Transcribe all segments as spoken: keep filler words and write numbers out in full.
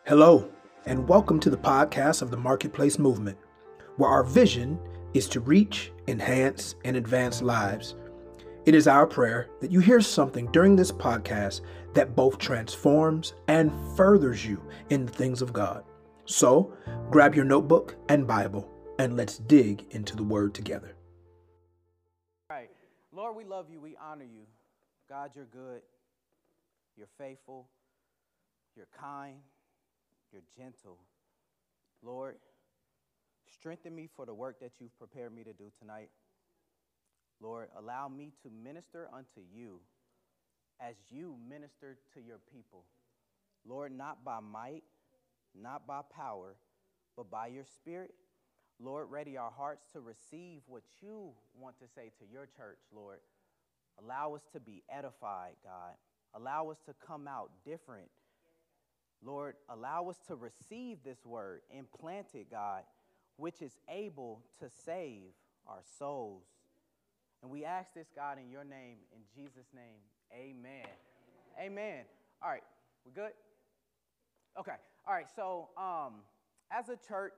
Hello, and welcome to the podcast of the Marketplace Movement, where our vision is to reach, enhance, and advance lives. It is our prayer that you hear something during this podcast that both transforms and furthers you in the things of God. So, grab your notebook and Bible, and let's dig into the Word together. All right. Lord, we love you. We honor you. God, you're good. You're faithful. You're kind. You're gentle. Lord, strengthen me for the work that you've prepared me to do tonight. Lord, allow me to minister unto you as you ministered to your people. Lord, not by might, not by power, but by your Spirit. Lord, ready our hearts to receive what you want to say to your church, Lord. Allow us to be edified, God. Allow us to come out different. Lord, allow us to receive this word, implant it, God, which is able to save our souls. And we ask this, God, in your name, in Jesus' name, amen. Amen. All right, we good? Okay. All right, so um, as a church,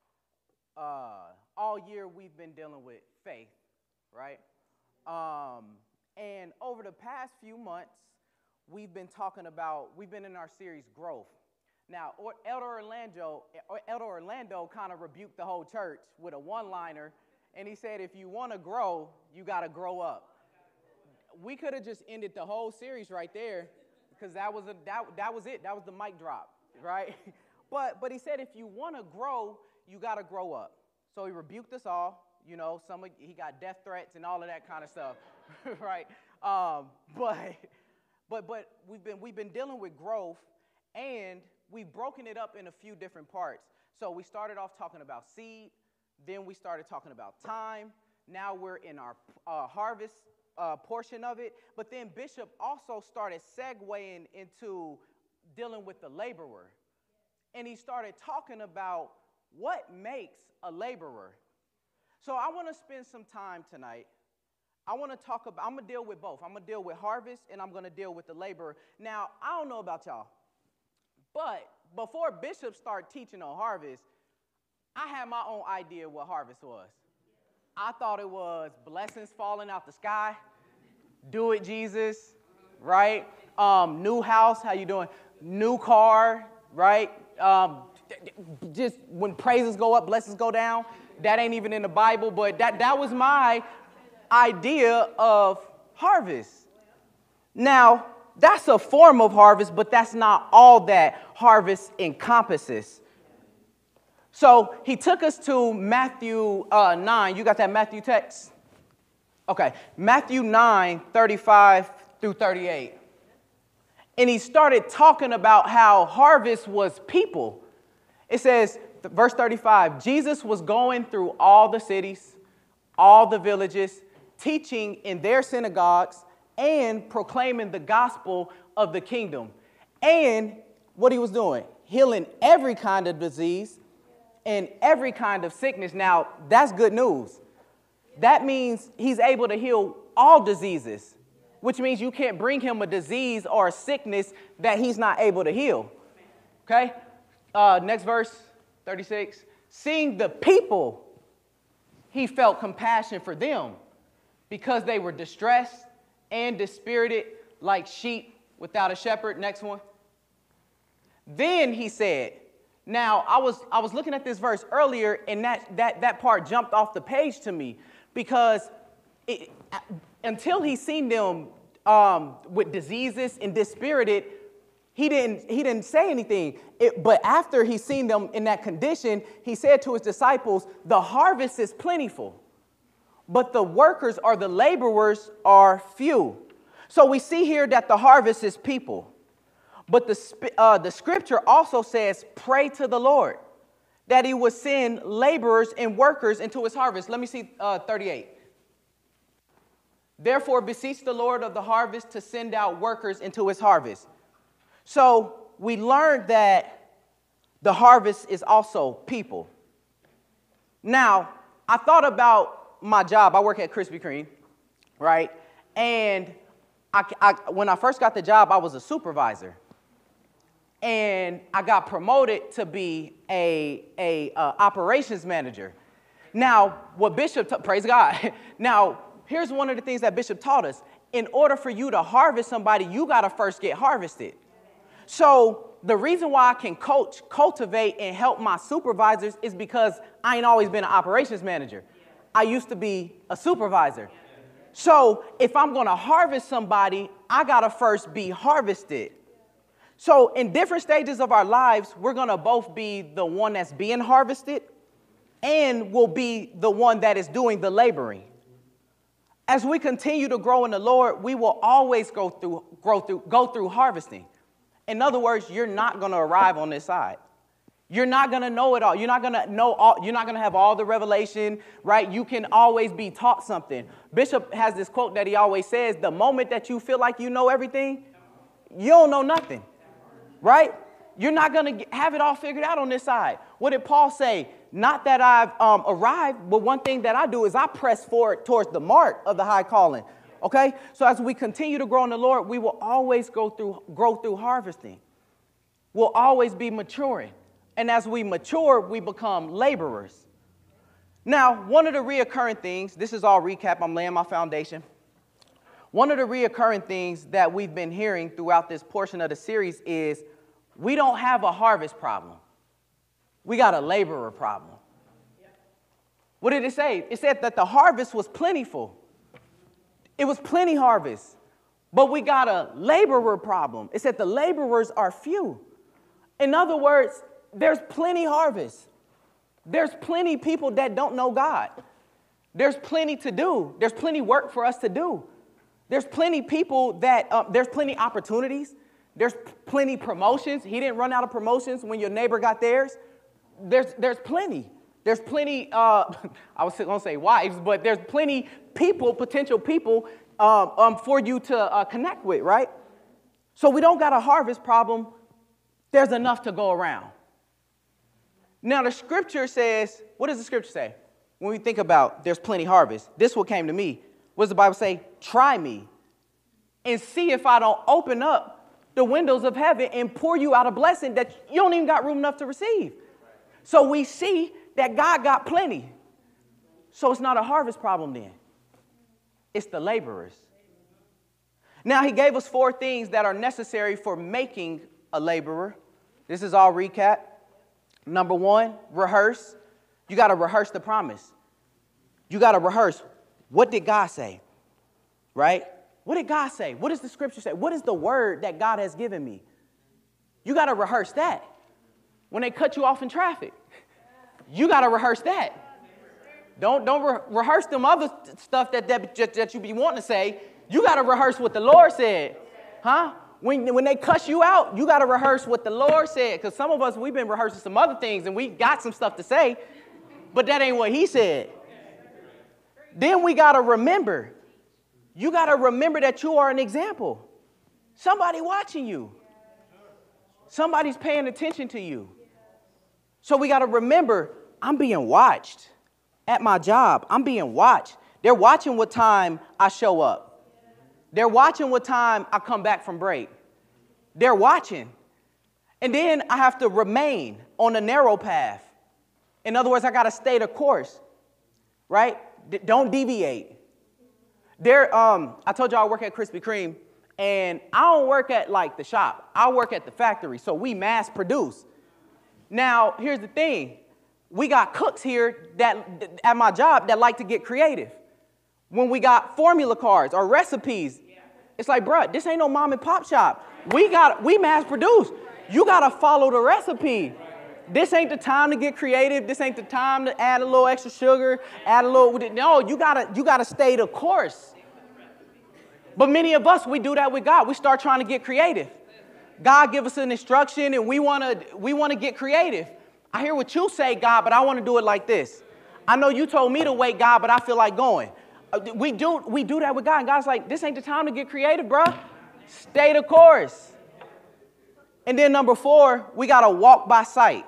uh, all year we've been dealing with faith, right? Um, and over the past few months, we've been talking about, we've been in our series, Growth. Now, Elder Orlando, Elder Orlando kind of rebuked the whole church with a one-liner, and he said, if you want to grow, you got to grow up. We could have just ended the whole series right there, because that was a that that was it. That was the mic drop, right? But but he said, if you want to grow, you got to grow up. So he rebuked us all. You know, some of, he got death threats and all of that kind of stuff, right? Um, but but but we've been we've been dealing with growth, and we've broken it up in a few different parts. So we started off talking about seed, then we started talking about time. Now we're in our uh, harvest uh, portion of it. But then Bishop also started segueing into dealing with the laborer. And he started talking about what makes a laborer. So I want to spend some time tonight. I want to talk about, I'm going to deal with both. I'm going to deal with harvest, and I'm going to deal with the laborer. Now, I don't know about y'all, but before Bishop started teaching on harvest, I had my own idea what harvest was. I thought it was blessings falling out the sky. Do it, Jesus, right? Um, new house, how you doing? New car, right? Um, just when praises go up, blessings go down. That ain't even in the Bible, but that, that was my idea of harvest. Now, that's a form of harvest, but that's not all that harvest encompasses. So he took us to Matthew uh, nine. You got that Matthew text? Okay, Matthew nine, thirty-five through thirty-eight. And he started talking about how harvest was people. It says, verse thirty-five, Jesus was going through all the cities, all the villages, teaching in their synagogues and proclaiming the gospel of the kingdom. And what he was doing, healing every kind of disease and every kind of sickness. Now, that's good news. That means he's able to heal all diseases, which means you can't bring him a disease or a sickness that he's not able to heal. Okay? Uh, next verse, thirty-six. Seeing the people, he felt compassion for them because they were distressed and dispirited like sheep without a shepherd. Next one. Then he said, now I was I was looking at this verse earlier, and that that that part jumped off the page to me because it, until he seen them um, with diseases and dispirited, he didn't he didn't say anything. It, but after he seen them in that condition, he said to his disciples, "The harvest is plentiful, but the workers or the laborers are few." So we see here that the harvest is people. But the, uh, the scripture also says, pray to the Lord that he would send laborers and workers into his harvest. Let me see uh, thirty-eight. Therefore, beseech the Lord of the harvest to send out workers into his harvest. So we learned that the harvest is also people. Now, I thought about my job. I work at Krispy Kreme, right? And I, I, when I first got the job, I was a supervisor. and I got promoted to be a, a uh, operations manager. Now, what Bishop, ta- praise God. Now, here's one of the things that Bishop taught us. In order for you to harvest somebody, you got to first get harvested. So the reason why I can coach, cultivate, and help my supervisors is because I ain't always been an operations manager. I used to be a supervisor. So if I'm going to harvest somebody, I got to first be harvested. So in different stages of our lives, we're going to both be the one that's being harvested and will be the one that is doing the laboring. As we continue to grow in the Lord, we will always go through, grow through, go through harvesting. In other words, you're not going to arrive on this side. You're not going to know it all. You're not going to know all, you're not going to have all the revelation, right? You can always be taught something. Bishop has this quote that he always says, the moment that you feel like you know everything, you don't know nothing, right? You're not going to have it all figured out on this side. What did Paul say? Not that I've um, arrived, but one thing that I do is I press forward towards the mark of the high calling. Okay? So as we continue to grow in the Lord, we will always go through, grow through harvesting. We'll always be maturing. And as we mature, we become laborers. Now, one of the reoccurring things, this is all recap, I'm laying my foundation. One of the reoccurring things that we've been hearing throughout this portion of the series is we don't have a harvest problem. We got a laborer problem. What did it say? It said that the harvest was plentiful. It was plenty harvest. But we got a laborer problem. It said the laborers are few. In other words, there's plenty harvest. There's plenty people that don't know God. There's plenty to do. There's plenty work for us to do. There's plenty people that, uh, there's plenty opportunities. There's plenty promotions. He didn't run out of promotions when your neighbor got theirs. There's, there's plenty. There's plenty, uh, I was going to say wives, but there's plenty people, potential people um, um, for you to uh, connect with, right? So we don't got a harvest problem. There's enough to go around. Now, the scripture says, what does the scripture say? When we think about there's plenty harvest, this what came to me. What does the Bible say? Try me and see if I don't open up the windows of heaven and pour you out a blessing that you don't even got room enough to receive. So we see that God got plenty. So it's not a harvest problem then. It's the laborers. Now, he gave us four things that are necessary for making a laborer. This is all recap. Number one, rehearse. You got to rehearse the promise. You got to rehearse. What did God say? Right? What did God say? What does the scripture say? What is the word that God has given me? You got to rehearse that. When they cut you off in traffic, you got to rehearse that. Don't, don't re- rehearse them other stuff that, that, that you be wanting to say. You got to rehearse what the Lord said. Huh? When, when they cuss you out, you got to rehearse what the Lord said. Because some of us, we've been rehearsing some other things and we got some stuff to say, but that ain't what he said. Then we got to remember. You got to remember that you are an example. Somebody watching you. Somebody's paying attention to you. So we got to remember, I'm being watched at my job. I'm being watched. They're watching what time I show up. They're watching what time I come back from break. They're watching. And then I have to remain on the narrow path. In other words, I got to stay the course, right? D- don't deviate. There, um, I told you I work at Krispy Kreme, and I don't work at like the shop. I work at the factory, so we mass produce. Now, here's the thing. We got cooks here that at my job that like to get creative. When we got formula cards or recipes, it's like, bruh, this ain't no mom and pop shop. We got, we mass produce. You got to follow the recipe. This ain't the time to get creative. This ain't the time to add a little extra sugar, add a little, no, you got to, you got to stay the course. But many of us, we do that with God. We start trying to get creative. God give us an instruction and we want to we want to get creative. I hear what you say, God, but I want to do it like this. I know you told me to wait, God, but I feel like going. We do we do that with God. And God's like, this ain't the time to get creative, bro. Stay the course. And then number four, we got to walk by sight.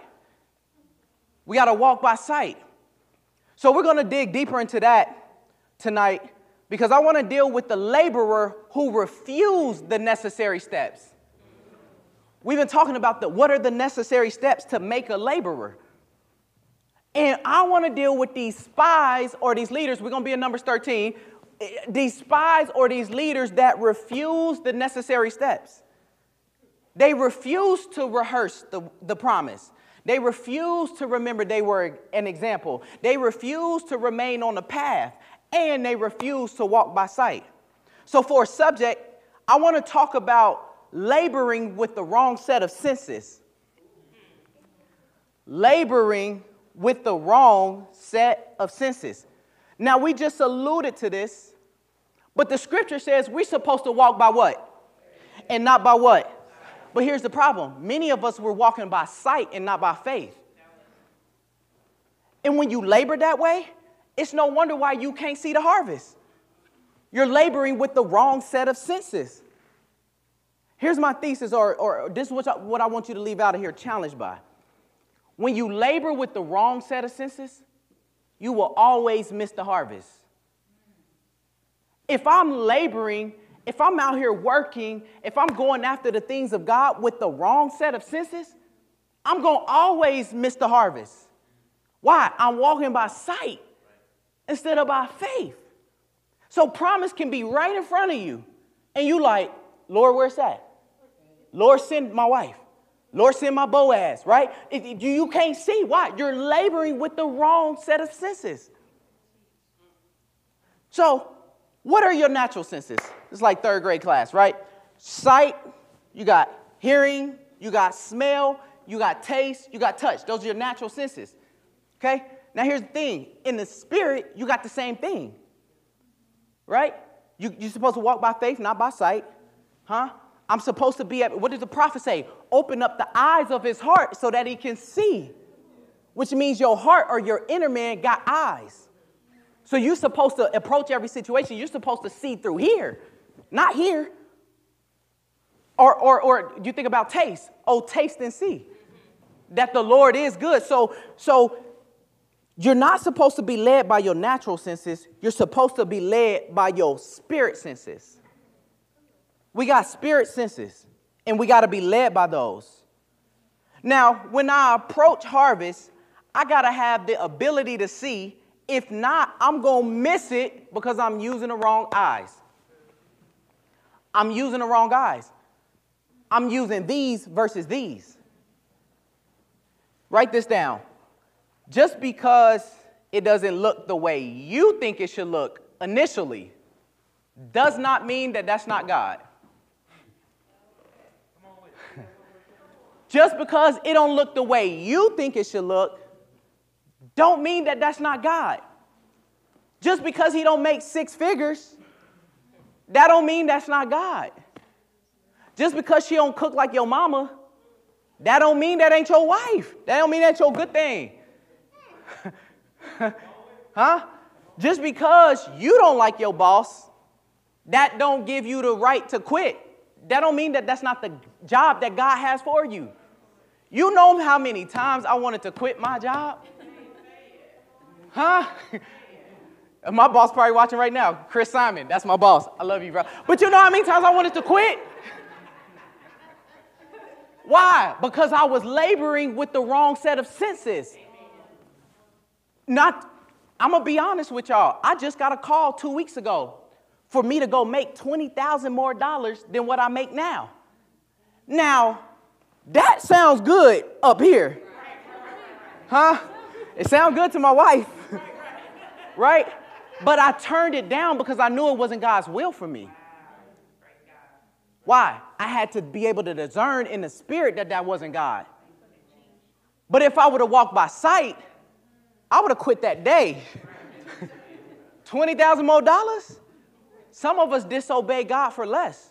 We got to walk by sight. So we're going to dig deeper into that tonight because I want to deal with the laborer who refused the necessary steps. We've been talking about the what are the necessary steps to make a laborer. And I want to deal with these spies or these leaders. We're going to be in Numbers thirteen. These spies or these leaders that refuse the necessary steps. They refuse to rehearse the, the promise. They refuse to remember they were an example. They refuse to remain on the path. And they refuse to walk by sight. So for a subject, I want to talk about laboring with the wrong set of senses. Laboring with the wrong set of senses. Now, we just alluded to this, but the scripture says we're supposed to walk by what? And not by what? But here's the problem. Many of us were walking by sight and not by faith. And when you labor that way, it's no wonder why you can't see the harvest. You're laboring with the wrong set of senses. Here's my thesis, or, or this is what I, what I want you to leave out of here challenged by. When you labor with the wrong set of senses, you will always miss the harvest. If I'm laboring, if I'm out here working, if I'm going after the things of God with the wrong set of senses, I'm going to always miss the harvest. Why? I'm walking by sight instead of by faith. So promise can be right in front of you. And you like, Lord, where's that? Lord, send my wife. Lord, send my Boaz, right? It, it, you can't see. Why? You're laboring with the wrong set of senses. So what are your natural senses? It's like third grade class, right? Sight, you got hearing, you got smell, you got taste, you got touch. Those are your natural senses, okay? Now here's the thing. In the spirit, you got the same thing, right? You, you're supposed to walk by faith, not by sight, huh? I'm supposed to be, at, what does the prophet say? Open up the eyes of his heart so that he can see, which means your heart or your inner man got eyes. So you're supposed to approach every situation. You're supposed to see through here, not here. Or, or, or you think about taste. Oh, taste and see that the Lord is good. So, so you're not supposed to be led by your natural senses. You're supposed to be led by your spirit senses. We got spirit senses, and we got to be led by those. Now, when I approach harvest, I got to have the ability to see. If not, I'm going to miss it because I'm using the wrong eyes. I'm using the wrong eyes. I'm using these versus these. Write this down. Just because it doesn't look the way you think it should look initially does not mean that that's not God. Just because it don't look the way you think it should look, don't mean that that's not God. Just because he don't make six figures, that don't mean that's not God. Just because she don't cook like your mama, that don't mean that ain't your wife. That don't mean that's your good thing. Huh? Just because you don't like your boss, that don't give you the right to quit. That don't mean that that's not the job that God has for you. You know how many times I wanted to quit my job? Huh? My boss probably watching right now. Chris Simon, that's my boss. I love you, bro. But you know how many times I wanted to quit? Why? Because I was laboring with the wrong set of senses. Not, I'm going to be honest with y'all. I just got a call two weeks ago for me to go make twenty thousand dollars more dollars than what I make now. Now, that sounds good up here. Huh? It sounds good to my wife. Right? But I turned it down because I knew it wasn't God's will for me. Why? I had to be able to discern in the spirit that that wasn't God. But if I would have walked by sight, I would have quit that day. twenty thousand dollars more dollars? Some of us disobey God for less.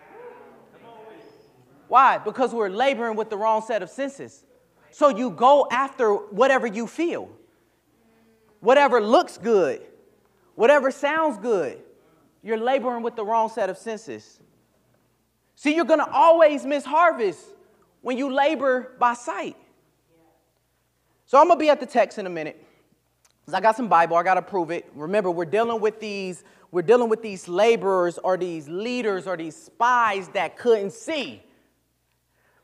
Why? Because we're laboring with the wrong set of senses. So you go after whatever you feel, whatever looks good, whatever sounds good. You're laboring with the wrong set of senses. See, you're going to always miss harvest when you labor by sight. So I'm going to be at the text in a minute. Because I got some Bible. I got to prove it. Remember, we're dealing with these, we're dealing with these laborers or these leaders or these spies that couldn't see.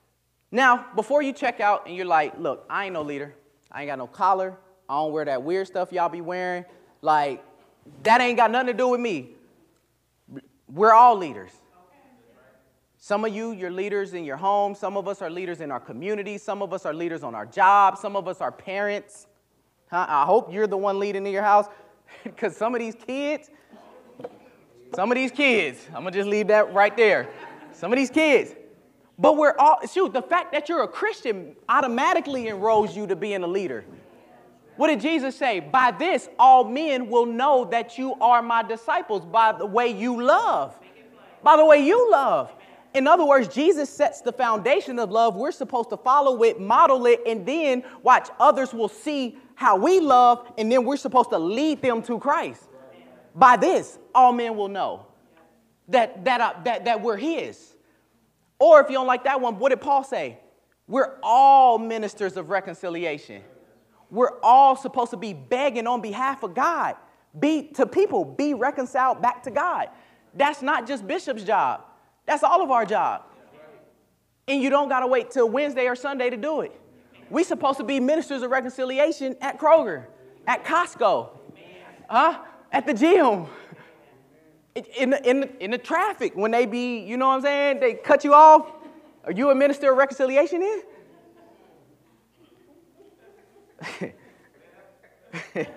Now, before you check out and you're like, look, I ain't no leader. I ain't got no collar. I don't wear that weird stuff y'all be wearing. Like, that ain't got nothing to do with me. We're all leaders. Some of you, you're leaders in your home. Some of us are leaders in our community. Some of us are leaders on our job. Some of us are parents. Huh? I hope you're the one leading in your house, because some of these kids, some of these kids, I'm going to just leave that right there. Some of these kids. But we're all, shoot, the fact that you're a Christian automatically enrolls you to being a leader. What did Jesus say? By this, all men will know that you are my disciples, by the way you love. By the way you love. In other words, Jesus sets the foundation of love. We're supposed to follow it, model it, and then watch, others will see how we love, and then we're supposed to lead them to Christ. By this, all men will know that, that, uh, that, that we're his. Or if you don't like that one, what did Paul say? We're all ministers of reconciliation. We're all supposed to be begging on behalf of God. Be to people, be reconciled back to God. That's not just Bishop's job. That's all of our job. And you don't got to wait till Wednesday or Sunday to do it. We're supposed to be ministers of reconciliation at Kroger, at Costco, huh? At the gym, in the, in, the, in the traffic when they be, you know what I'm saying, they cut you off. Are you a minister of reconciliation then?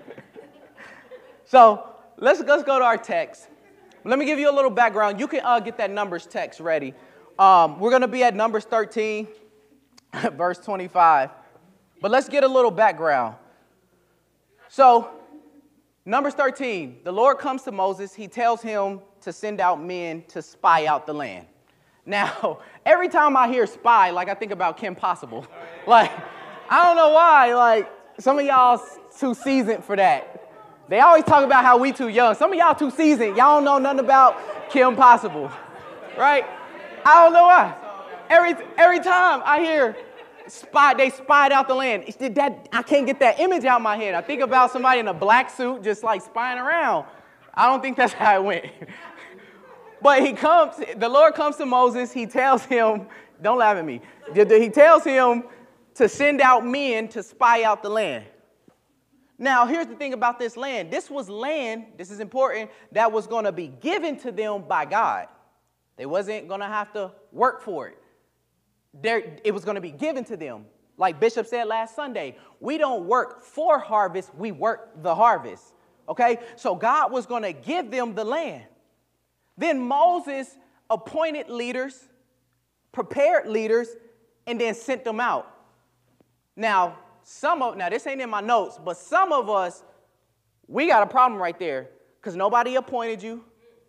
So let's, let's go to our text. Let me give you a little background. You can uh, get that Numbers text ready. Um, we're going to be at Numbers thirteen, verse twenty-five. But let's get a little background. So, Numbers thirteen, the Lord comes to Moses. He tells him to send out men to spy out the land. Now, every time I hear spy, like I think about Kim Possible. Like, I don't know why. Like, some of y'all too seasoned for that. They always talk about how we too young. Some of y'all too seasoned. Y'all don't know nothing about Kim Possible, right? I don't know why. Every every time I hear spy, they spied out the land. That, I can't get that image out of my head. I think about somebody in a black suit just like spying around. I don't think that's how it went. But he comes, the Lord comes to Moses. He tells him, don't laugh at me. He tells him to send out men to spy out the land. Now, here's the thing about this land. This was land, this is important, that was going to be given to them by God. They wasn't going to have to work for it. There, it was going to be given to them. Like Bishop said last Sunday, we don't work for harvest, we work the harvest. Okay? So God was going to give them the land. Then Moses appointed leaders, prepared leaders, and then sent them out. Now, Some of, now this ain't in my notes, but some of us, we got a problem right there because nobody appointed you.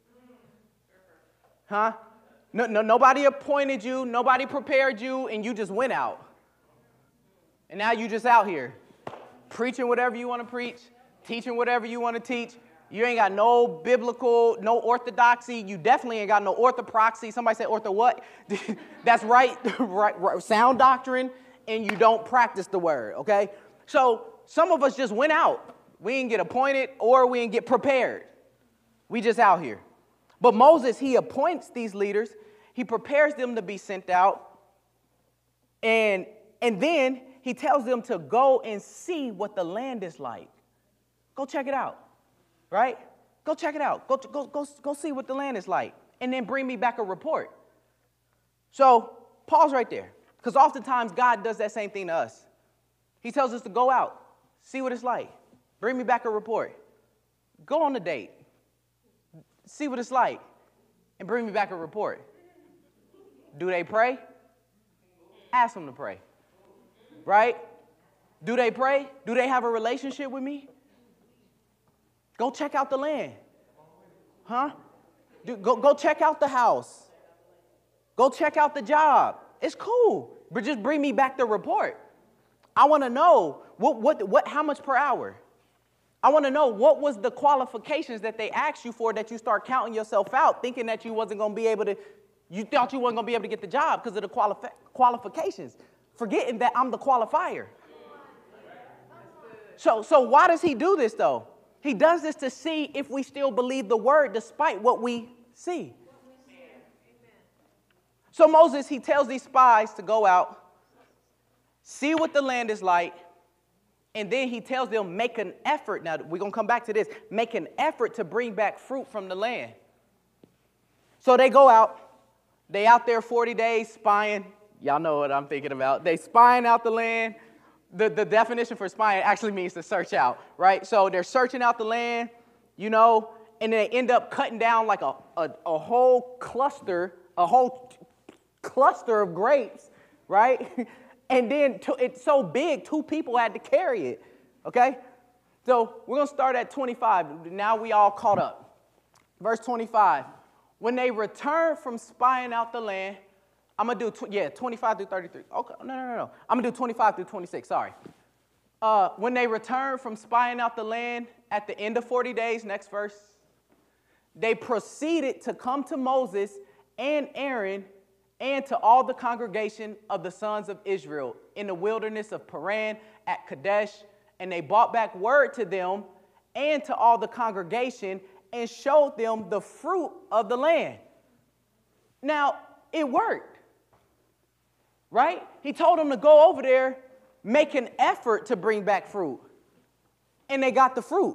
Huh? No, no, nobody appointed you, nobody prepared you, and you just went out. And now you just out here preaching whatever you want to preach, teaching whatever you want to teach. You ain't got no biblical, no orthodoxy. You definitely ain't got no orthoproxy. Somebody said ortho what? That's right, right, right, sound doctrine. And you don't practice the word, okay? So some of us just went out. We didn't get appointed or we didn't get prepared. We just out here. But Moses, he appoints these leaders. He prepares them to be sent out. And, and then he tells them to go and see what the land is like. Go check it out, right? Go check it out. Go, go, go, go see what the land is like. And then bring me back a report. So pause right there. Because oftentimes God does that same thing to us. He tells us to go out, see what it's like, bring me back a report. Go on a date, see what it's like, and bring me back a report. Do they pray? Ask them to pray. Right? Do they pray? Do they have a relationship with me? Go check out the land. Huh? Do, go, go check out the house. Go check out the job. It's cool, but just bring me back the report. I want to know what, what, what, how much per hour. I want to know what was the qualifications that they asked you for that you start counting yourself out, thinking that you wasn't going to be able to, you thought you wasn't going to be able to get the job because of the qualifi- qualifications, forgetting that I'm the qualifier. So, so why does he do this though? He does this to see if we still believe the word despite what we see. So Moses, he tells these spies to go out, see what the land is like, and then he tells them, make an effort. Now, we're going to come back to this. Make an effort to bring back fruit from the land. So they go out. They out there forty days spying. Y'all know what I'm thinking about. They spying out the land. The, the definition for spying actually means to search out, right? So they're searching out the land, you know, and they end up cutting down like a, a, a whole cluster, a whole cluster of grapes, right? And then to, it's so big, two people had to carry it, okay? So we're going to start at twenty-five. Now we all caught up. Verse twenty-five. When they returned from spying out the land, I'm going to do, tw- yeah, twenty-five through thirty-three. Okay, no, no, no, no. I'm going to do twenty-five through twenty-six, sorry. Uh, when they returned from spying out the land at the end of forty days, next verse, they proceeded to come to Moses and Aaron and to all the congregation of the sons of Israel in the wilderness of Paran at Kadesh, and they brought back word to them and to all the congregation and showed them the fruit of the land. Now, it worked, right? He told them to go over there, make an effort to bring back fruit, and they got the fruit.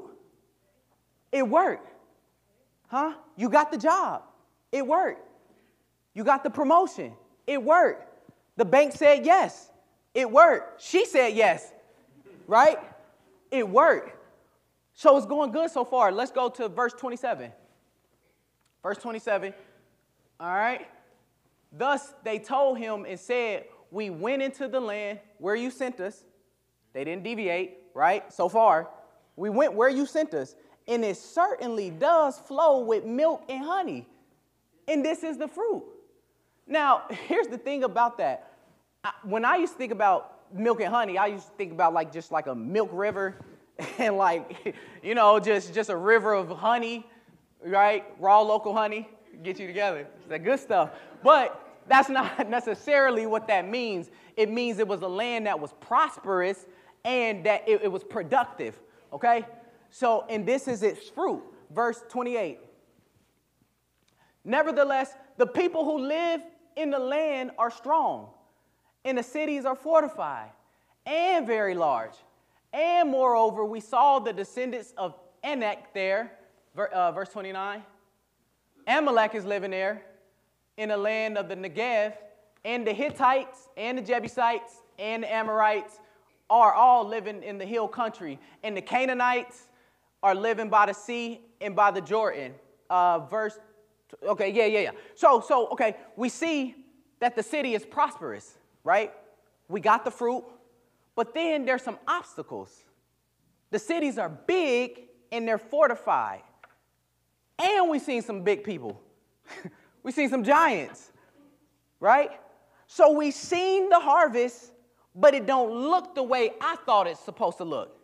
It worked, huh? You got the job. It worked. You got the promotion. It worked. The bank said yes. It worked. She said yes, right? It worked. So it's going good so far. Let's go to verse twenty-seven. Verse twenty-seven. All right. Thus they told him and said, we went into the land where you sent us. They didn't deviate, right? So far. We went where you sent us. And it certainly does flow with milk and honey. And this is the fruit. Now, here's the thing about that. I, when I used to think about milk and honey, I used to think about like just like a milk river. And like, you know, just, just a river of honey, right? Raw local honey, get you together. It's that good stuff. But that's not necessarily what that means. It means it was a land that was prosperous and that it, it was productive, okay? So, and this is its fruit. Verse twenty-eight. Nevertheless, the people who live in the land are strong, and the cities are fortified and very large. And moreover, we saw the descendants of Anak there, uh, verse twenty-nine. Amalek is living there in the land of the Negev, and the Hittites and the Jebusites and the Amorites are all living in the hill country. And the Canaanites are living by the sea and by the Jordan. Uh, verse, okay, yeah, yeah, yeah. So, so, okay, we see that the city is prosperous, right? We got the fruit. But then there's some obstacles. The cities are big and they're fortified. And we've seen some big people. We've seen some giants, right? So we've seen the harvest, but it don't look the way I thought it's supposed to look.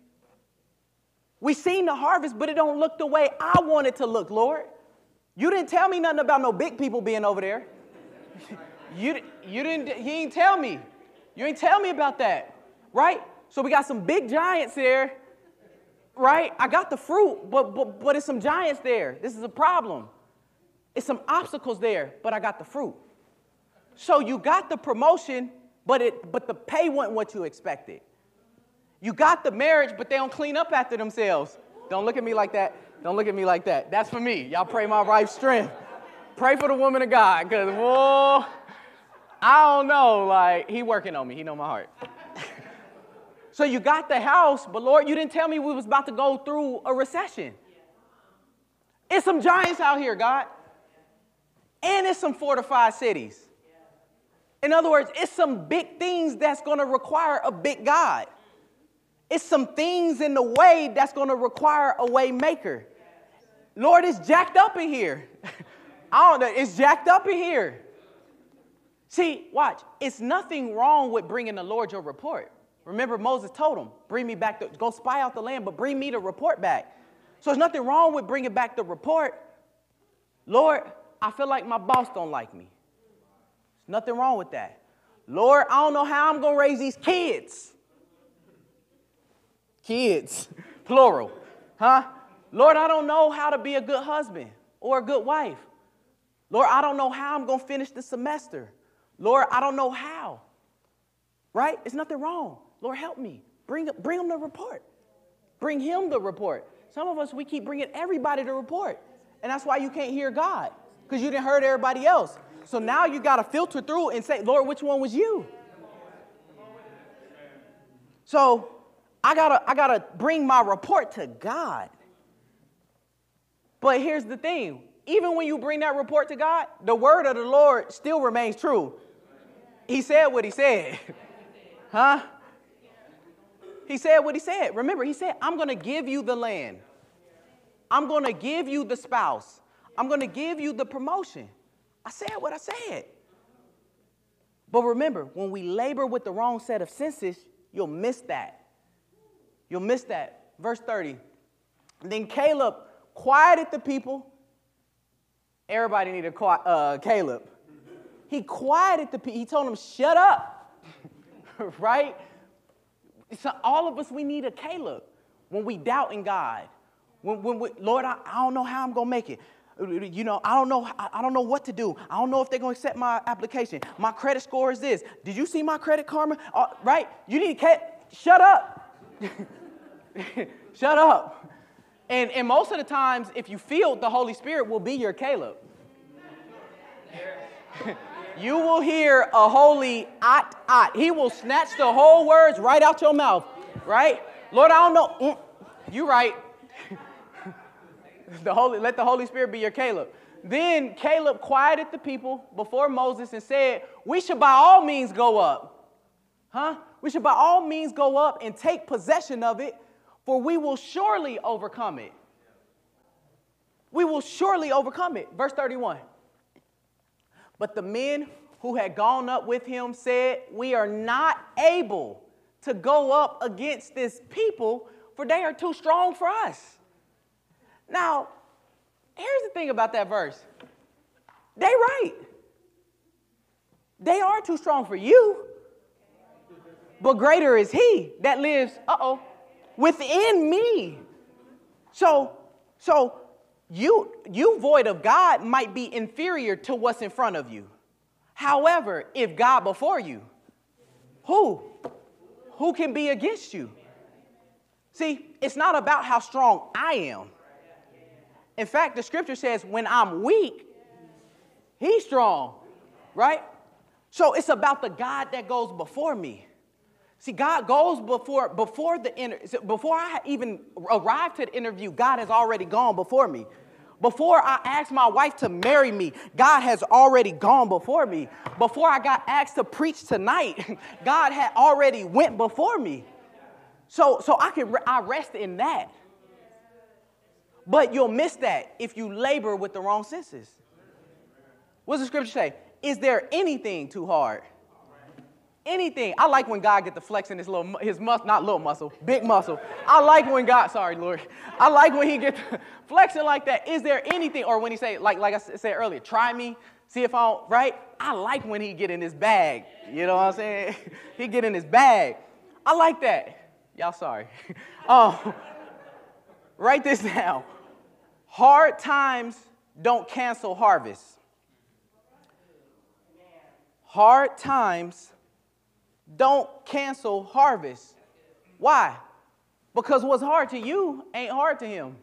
We've seen the harvest, but it don't look the way I want it to look, Lord. You didn't tell me nothing about no big people being over there. you, you didn't, he didn't tell me. You didn't tell me about that. Right? So we got some big giants there, right? I got the fruit, but, but, but it's some giants there. This is a problem. It's some obstacles there, but I got the fruit. So you got the promotion, but, it, but the pay wasn't what you expected. You got the marriage, but they don't clean up after themselves. Don't look at me like that. Don't look at me like that. That's for me. Y'all pray my wife's strength. Pray for the woman of God, because, whoa, I don't know. Like, he working on me. He know my heart. So you got the house, but Lord, you didn't tell me we was about to go through a recession. It's some giants out here, God. And it's some fortified cities. In other words, it's some big things that's going to require a big God. It's some things in the way that's going to require a way maker. Lord, it's jacked up in here. I don't know. It's jacked up in here. See, watch. It's nothing wrong with bringing the Lord your report. Remember, Moses told him, bring me back, the, go spy out the land, but bring me the report back. So there's nothing wrong with bringing back the report. Lord, I feel like my boss don't like me. There's nothing wrong with that. Lord, I don't know how I'm going to raise these kids. Kids, plural, huh? Lord, I don't know how to be a good husband or a good wife. Lord, I don't know how I'm going to finish the semester. Lord, I don't know how. right? It's nothing wrong. Lord, help me. Bring, bring him the report. Bring him the report. Some of us, we keep bringing everybody the report. And that's why you can't hear God, because you didn't heard everybody else. So now you got to filter through and say, Lord, which one was you? So I got to I got to bring my report to God. But here's the thing. Even when you bring that report to God, the word of the Lord still remains true. He said what he said. Huh? He said what he said. Remember, he said, I'm going to give you the land. I'm going to give you the spouse. I'm going to give you the promotion. I said what I said. But remember, when we labor with the wrong set of senses, you'll miss that. You'll miss that. Verse thirty. Then Caleb quieted the people. Everybody needed uh, Caleb. He quieted the people. He told them, shut up. Right? So all of us, we need a Caleb when we doubt in God. When, when we, Lord, I, I don't know how I'm going to make it. You know, I don't know. I, I don't know what to do. I don't know if they're going to accept my application. My credit score is this. Did you see my Credit Karma? Uh, right? You need to shut up. Shut up. And, and most of the times, if you feel, the Holy Spirit will be your Caleb. You will hear a holy ot, ot. He will snatch the whole words right out your mouth, right? Lord, I don't know. Mm, you right. The Holy, let the Holy Spirit be your Caleb. Then Caleb quieted the people before Moses and said, we should by all means go up. Huh? We should by all means go up and take possession of it, for we will surely overcome it. We will surely overcome it. Verse thirty-one. But the men who had gone up with him said, we are not able to go up against this people, for they are too strong for us. Now, here's the thing about that verse. They right. They are too strong for you, but greater is he that lives, uh-oh, within me. So, so you, you void of God might be inferior to what's in front of you. However, if God before you, who? Who can be against you? See, it's not about how strong I am. In fact, the scripture says when I'm weak, he's strong, right? So it's about the God that goes before me. See, God goes before, before the inter, before I even arrive to the interview, God has already gone before me. Before I asked my wife to marry me, God has already gone before me. Before I got asked to preach tonight, God had already went before me. So, so I can I rest in that. But you'll miss that if you labor with the wrong senses. What does the scripture say? Is there anything too hard? Anything. I like when God get the flex in his little, his muscle, not little muscle, big muscle. I like when God, sorry, Lord. I like when he get flexing like that. Is there anything, or when he say, like, like I said earlier, try me, see if I don't, right? I like when he get in his bag. You know what I'm saying? He get in his bag. I like that. Y'all sorry. Oh, write this down. Hard times don't cancel harvest. Hard times don't cancel harvest. Why? Because what's hard to you ain't hard to him.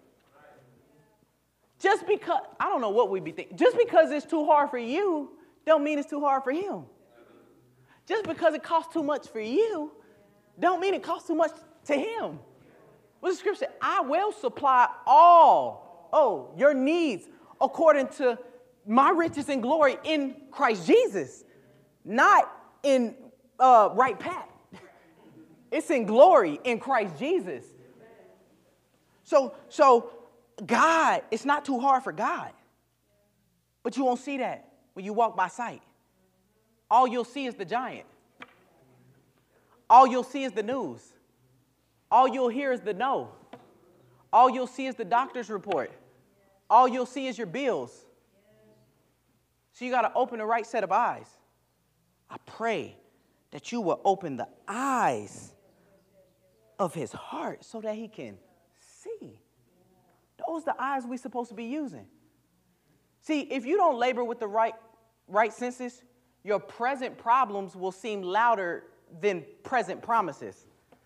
Just because, I don't know what we be thinking. Just because it's too hard for you don't mean it's too hard for him. Just because it costs too much for you don't mean it costs too much to him. What's the scripture say? I will supply all, oh, your needs according to my riches and glory in Christ Jesus. Not in uh, right pat. It's in glory in Christ Jesus. So, so God, it's not too hard for God. But you won't see that when you walk by sight. All you'll see is the giant. All you'll see is the news. All you'll hear is the no. All you'll see is the doctor's report. All you'll see is your bills. So you got to open the right set of eyes. I pray that you will open the eyes of his heart so that he can see. Those are the eyes we're supposed to be using. See, if you don't labor with the right, right senses, your present problems will seem louder than present promises.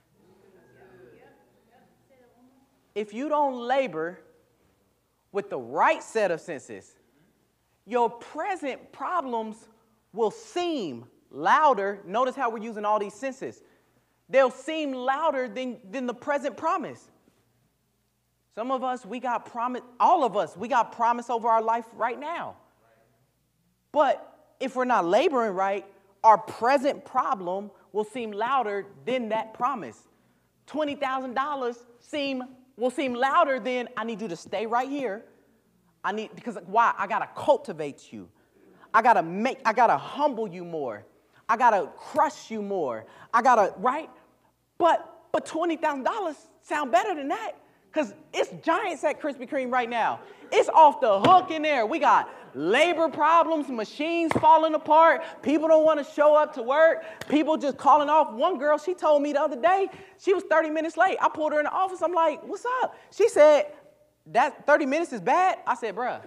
If you don't labor with the right set of senses, your present problems will seem louder. Notice how we're using all these senses. They'll seem louder than, than the present promise. Some of us, we got promise, all of us, we got promise over our life right now. But if we're not laboring right, our present problem will seem louder than that promise. twenty thousand dollars seem, will seem louder than, I need you to stay right here. I need, because why? I got to cultivate you. I got to make, I got to humble you more. I got to crush you more. I got to, right? But, but twenty thousand dollars sound better than that. Because it's giants at Krispy Kreme right now. It's off the hook in there. We got labor problems, machines falling apart. People don't want to show up to work. People just calling off. One girl, she told me the other day, she was thirty minutes late. I pulled her in the office. I'm like, what's up? She said, that thirty minutes is bad? I said, bruh.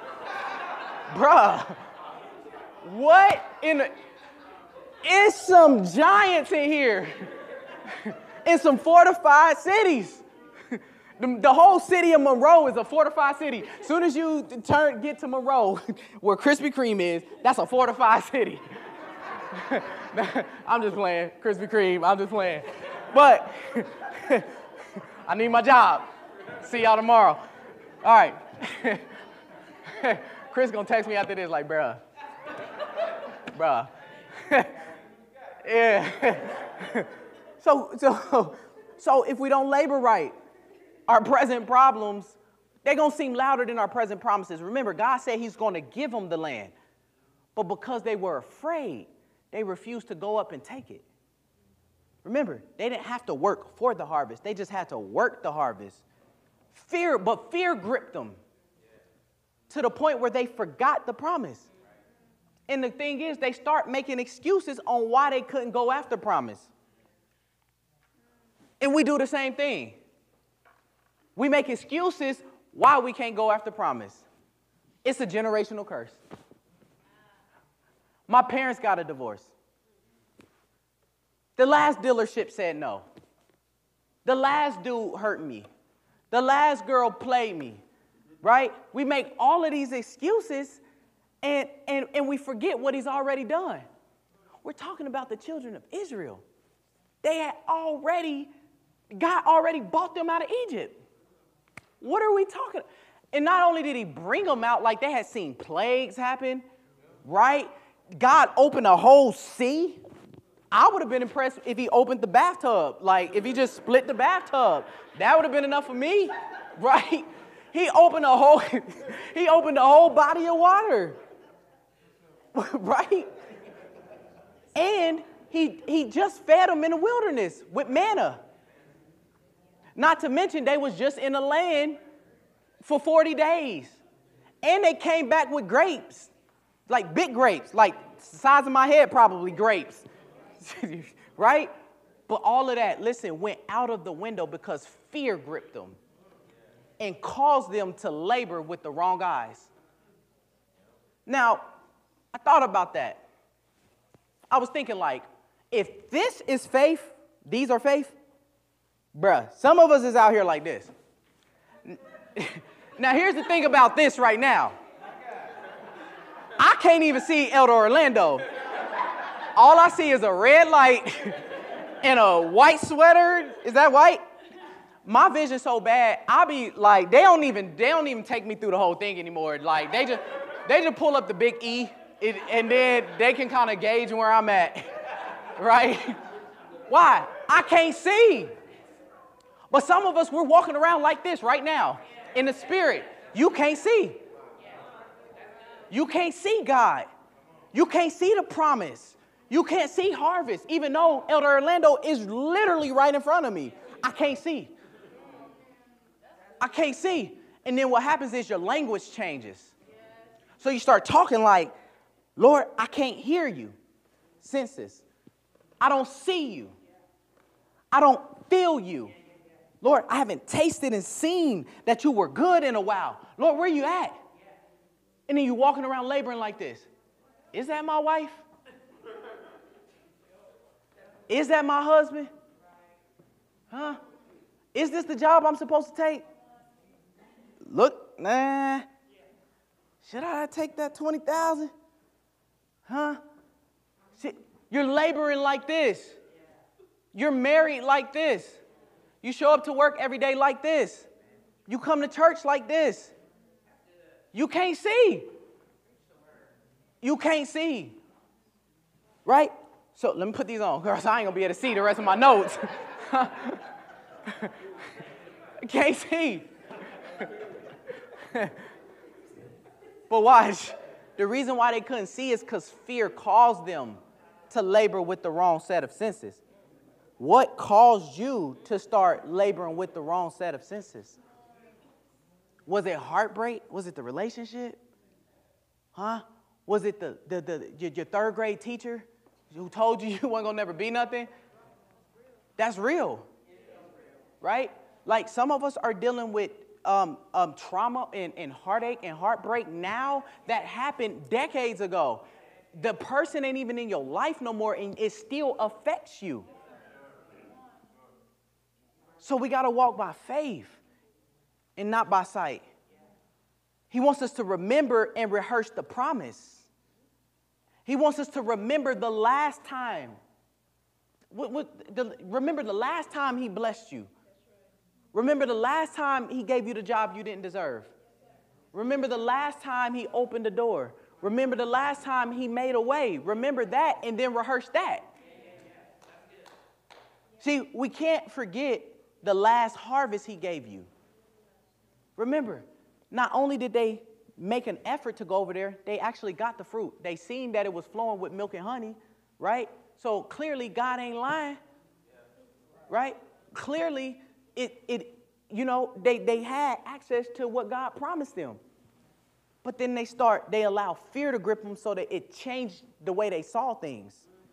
Bruh. What in the... It's some giants in here. In some fortified cities. The, the whole city of Monroe is a fortified city. As soon as you turn, get to Monroe, where Krispy Kreme is, that's a fortified city. I'm just playing. Krispy Kreme, I'm just playing. But I need my job. See y'all tomorrow. All right. Chris gonna text me after this like, bruh. Bruh. Yeah. so, so, so if we don't labor right, our present problems, they're going to seem louder than our present promises. Remember, God said he's going to give them the land. But because they were afraid, they refused to go up and take it. Remember, they didn't have to work for the harvest. They just had to work the harvest. Fear, but fear gripped them to the point where they forgot the promise. And the thing is, they start making excuses on why they couldn't go after promise. And we do the same thing. We make excuses why we can't go after promise. It's a generational curse. My parents got a divorce. The last dealership said no. The last dude hurt me. The last girl played me, right? We make all of these excuses and, and, and we forget what he's already done. We're talking about the children of Israel. They had already, God already bought them out of Egypt. What are we talking? And not only did he bring them out, like they had seen plagues happen, right? God opened a whole sea. I would have been impressed if he opened the bathtub. Like if he just split the bathtub, that would have been enough for me, right? He opened a whole, he opened a whole body of water, right? And he, he just fed them in the wilderness with manna. Not to mention they was just in the land for forty days. And they came back with grapes, like big grapes, like the size of my head probably grapes, right? But all of that, listen, went out of the window because fear gripped them and caused them to labor with the wrong eyes. Now, I thought about that. I was thinking like, if this is faith, these are faith, bruh, some of us is out here like this. Now, here's the thing about this right now. I can't even see Elder Orlando. All I see is a red light and a white sweater. Is that white? My vision's so bad, I be like, they don't even, they don't even take me through the whole thing anymore. Like, they just, they just pull up the big E, it, and then they can kind of gauge where I'm at, right? Why? I can't see. But some of us, we're walking around like this right now in the spirit. You can't see. You can't see God. You can't see the promise. You can't see harvest, even though Elder Orlando is literally right in front of me. I can't see. I can't see. And then what happens is your language changes. So you start talking like, Lord, I can't hear you. Senses. I don't see you. I don't feel you. Lord, I haven't tasted and seen that you were good in a while. Lord, where you at? And then you're walking around laboring like this. Is that my wife? Is that my husband? Huh? Is this the job I'm supposed to take? Look, nah. Should I take that twenty thousand? Huh? See, you're laboring like this. You're married like this. You show up to work every day like this. You come to church like this. You can't see. You can't see. Right? So let me put these on, girls. I ain't going to be able to see the rest of my notes. Can't see. But watch. The reason why they couldn't see is because fear caused them to labor with the wrong set of senses. What caused you to start laboring with the wrong set of senses? Was it heartbreak? Was it the relationship? Huh? Was it the, the, the, your, your third grade teacher who told you you weren't going to never be nothing? That's real. Right? Like some of us are dealing with um, um, trauma and, and heartache and heartbreak now that happened decades ago. The person ain't even in your life no more, and it still affects you. So we got to walk by faith and not by sight. He wants us to remember and rehearse the promise. He wants us to remember the last time. What, what, the, remember the last time he blessed you. Remember the last time he gave you the job you didn't deserve. Remember the last time he opened the door. Remember the last time he made a way. Remember that and then rehearse that. See, we can't forget the last harvest he gave you. Remember, not only did they make an effort to go over there, they actually got the fruit. They seen that it was flowing with milk and honey, right? So clearly God ain't lying, right? Clearly, it, it, you know, they, they had access to what God promised them. But then they start, they allow fear to grip them so that it changed the way they saw things.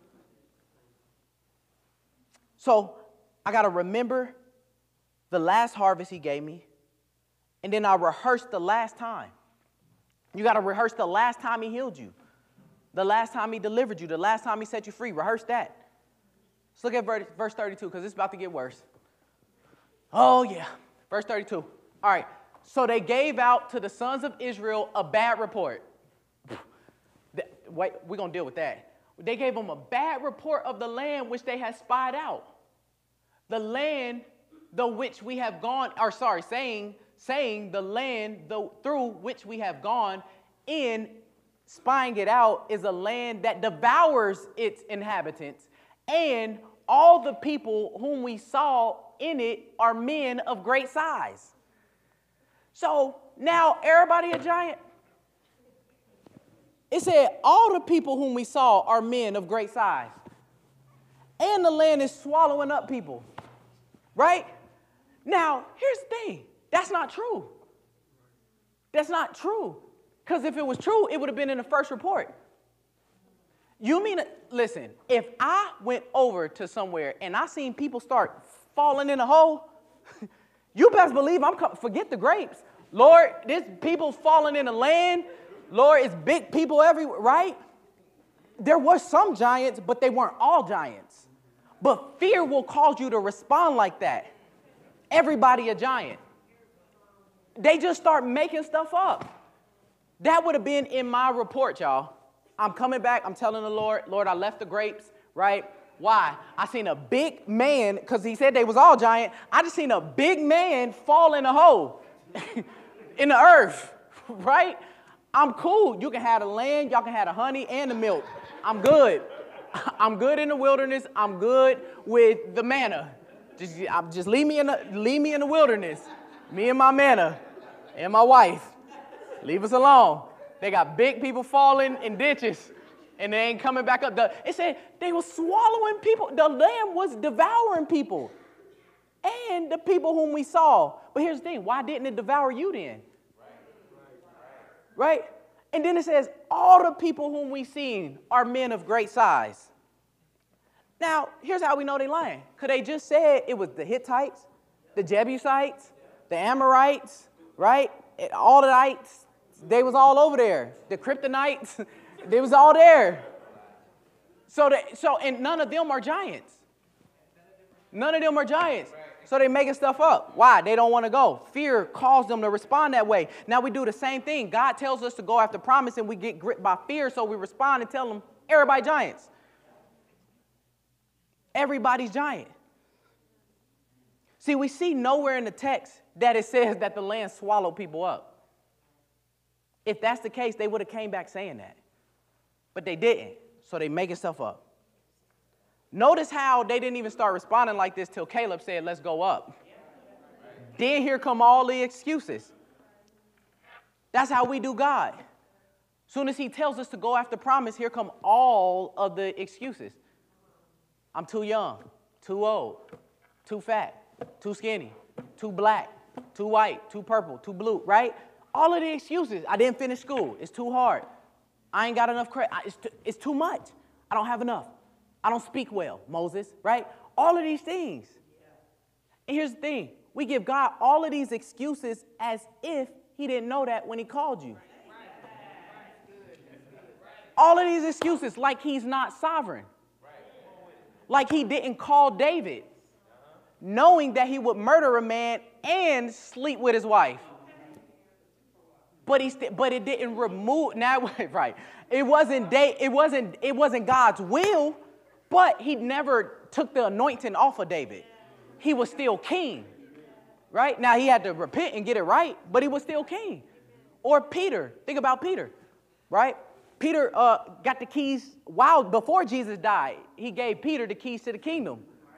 So I got to remember the last harvest he gave me, and then I rehearse the last time. You got to rehearse the last time he healed you, the last time he delivered you, the last time he set you free. Rehearse that. Let's look at verse thirty-two because it's about to get worse. Oh, yeah. Verse thirty-two. All right. So they gave out to the sons of Israel a bad report. Wait, we're going to deal with that. They gave them a bad report of the land which they had spied out. The land the which we have gone, or sorry, saying, saying the land the, through which we have gone in spying it out is a land that devours its inhabitants, and all the people whom we saw in it are men of great size. So now everybody a giant? It said all the people whom we saw are men of great size. And the land is swallowing up people. Right? Now, here's the thing. That's not true. That's not true. Because if it was true, it would have been in the first report. You mean, listen, if I went over to somewhere and I seen people start falling in a hole, you best believe I'm coming. Forget the grapes. Lord, there's people falling in the land. Lord, it's big people everywhere, right? There were some giants, but they weren't all giants. But fear will cause you to respond like that. Everybody a giant. They just start making stuff up. That would have been in my report, y'all. I'm coming back. I'm telling the Lord, Lord, I left the grapes, right? Why? I seen a big man, because he said they was all giant. I just seen a big man fall in a hole in the earth, right? I'm cool. You can have the land, y'all can have the honey and the milk. I'm good. I'm good in the wilderness. I'm good with the manna. Just, just leave me in the, leave me in the wilderness. Me and my manna and my wife. Leave us alone. They got big people falling in ditches, and they ain't coming back up. The, it said they were swallowing people. The land was devouring people and the people whom we saw. But here's the thing. Why didn't it devour you then? Right? And then it says, all the people whom we seen are men of great size. Now, here's how we know they lying. Because they just said it was the Hittites, the Jebusites, the Amorites, right? All the ites, they was all over there. The Kryptonites, they was all there. So, they, so, and none of them are giants. None of them are giants. So they're making stuff up. Why? They don't want to go. Fear caused them to respond that way. Now we do the same thing. God tells us to go after promise, and we get gripped by fear, so we respond and tell them, everybody giants. Everybody's giant. See, we see nowhere in the text that it says that the land swallowed people up. If that's the case, they would have came back saying that. But they didn't, so they making stuff up. Notice how they didn't even start responding like this till Caleb said, let's go up. Then here come all the excuses. That's how we do God. Soon as he tells us to go after promise, here come all of the excuses. I'm too young, too old, too fat, too skinny, too black, too white, too purple, too blue, right? All of the excuses. I didn't finish school. It's too hard. I ain't got enough credit. It's too, it's too much. I don't have enough. I don't speak well, Moses, right? All of these things. And here's the thing. We give God all of these excuses as if he didn't know that when he called you. All of these excuses like he's not sovereign. Like he didn't call David, knowing that he would murder a man and sleep with his wife. But he, st- but it didn't remove. Now, right? It wasn't. Da- it wasn't. It wasn't God's will. But he never took the anointing off of David. He was still king, right? Now he had to repent and get it right, but he was still king. Or Peter. Think about Peter, right? Peter uh, got the keys while before Jesus died. He gave Peter the keys to the kingdom.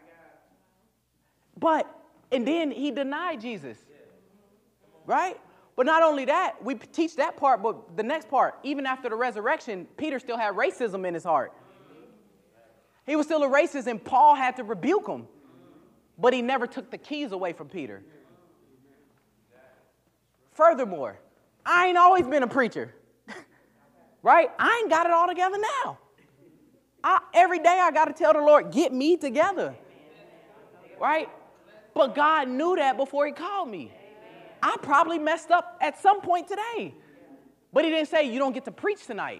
But, and then he denied Jesus, right? But not only that, we teach that part, but the next part, even after the resurrection, Peter still had racism in his heart. He was still a racist, and Paul had to rebuke him. But he never took the keys away from Peter. Furthermore, I ain't always been a preacher. Right? I ain't got it all together now. I, every day I got to tell the Lord, get me together. Right? But God knew that before he called me. I probably messed up at some point today. But he didn't say, you don't get to preach tonight.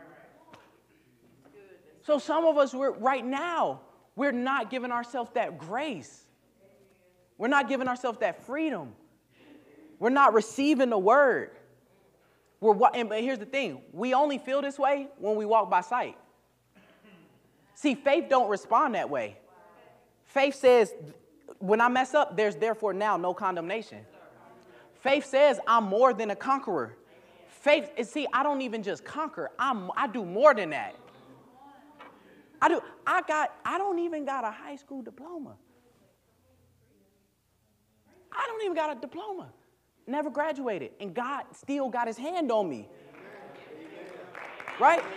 So some of us, we're, right now, we're not giving ourselves that grace. We're not giving ourselves that freedom. We're not receiving the word. We're, and here's the thing. We only feel this way when we walk by sight. See, faith don't respond that way. Faith says, when I mess up, there's therefore now no condemnation. Faith says, I'm more than a conqueror. Faith, see, I don't even just conquer. I'm, I do more than that. I do. I got. I don't even got a high school diploma. I don't even got a diploma. Never graduated, and God still got his hand on me. Right?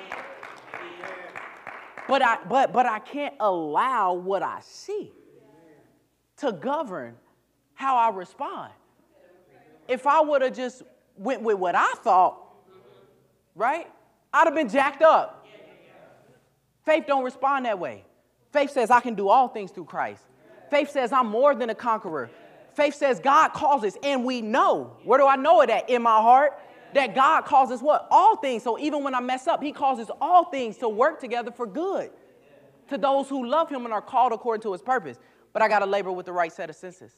But I. But but I can't allow what I see to govern how I respond. If I would have just went with what I thought, right, I'd have been jacked up. Faith don't respond that way. Faith says I can do all things through Christ. Faith says I'm more than a conqueror. Faith says God calls us, and we know. Where do I know it at? In my heart. That God calls us what? All things. So even when I mess up, he causes all things to work together for good to those who love him and are called according to his purpose. But I got to labor with the right set of senses.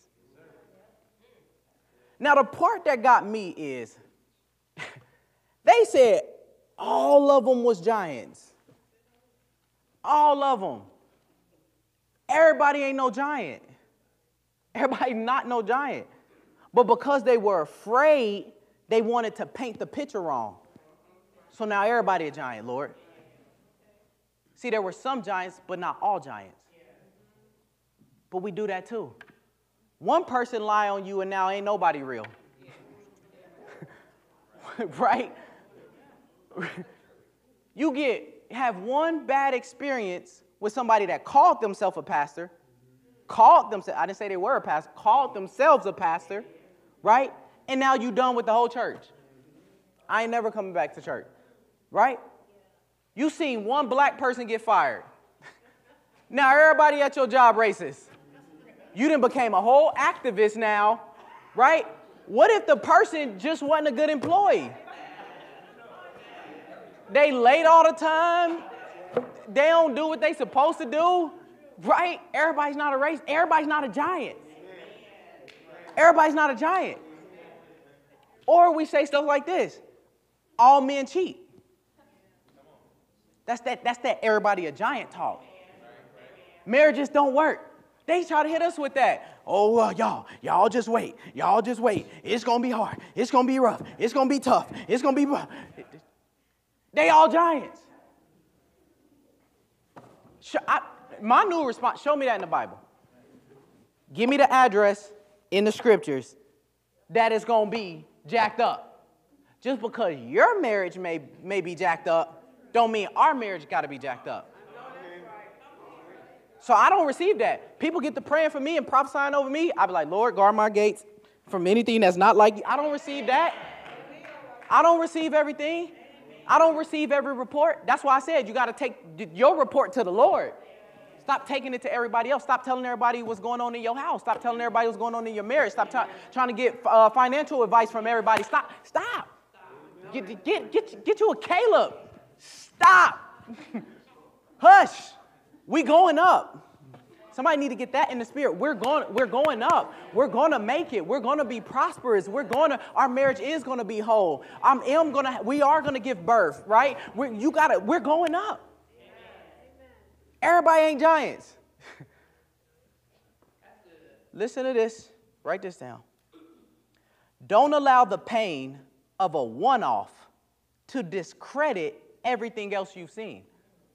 Now, the part that got me is they said all of them was giants. All of them. Everybody ain't no giant. Everybody not no giant. But because they were afraid, they wanted to paint the picture wrong. So now everybody a giant, Lord. See, there were some giants, but not all giants. But we do that too. One person lie on you and now ain't nobody real. Right? You get have one bad experience with somebody that called themselves a pastor, called themselves, I didn't say they were a pastor, called themselves a pastor, right? And now you done with the whole church. I ain't never coming back to church, right? You seen one black person get fired. Now everybody at your job racist. You done became a whole activist now, right? What if the person just wasn't a good employee? They late all the time. They don't do what they supposed to do. Right? Everybody's not a race. Everybody's not a giant. Everybody's not a giant. Or we say stuff like this. All men cheat. That's that, that's that everybody a giant talk. Marriages don't work. They try to hit us with that. Oh, uh, y'all, y'all just wait. Y'all just wait. It's going to be hard. It's going to be rough. It's going to be tough. It's going to be rough. They all giants. Show, I, my new response, show me that in the Bible. Give me the address in the scriptures that is going to be jacked up. Just because your marriage may, may be jacked up, don't mean our marriage got to be jacked up. So I don't receive that. People get to praying for me and prophesying over me. I be like, Lord, guard my gates from anything that's not like you. I don't receive that. I don't receive everything. I don't receive every report. That's why I said you got to take your report to the Lord. Stop taking it to everybody else. Stop telling everybody what's going on in your house. Stop telling everybody what's going on in your marriage. Stop t- trying to get uh, financial advice from everybody. Stop. Stop. Get, get, get, get you a Caleb. Stop. Hush. We going up. Somebody need to get that in the spirit. We're going, we're going up. We're going to make it. We're going to be prosperous. We're going to, our marriage is going to be whole. I am going to, we are going to give birth, right? We're, you got to, we're going up. Everybody ain't giants. Listen to this. Write this down. Don't allow the pain of a one-off to discredit everything else you've seen.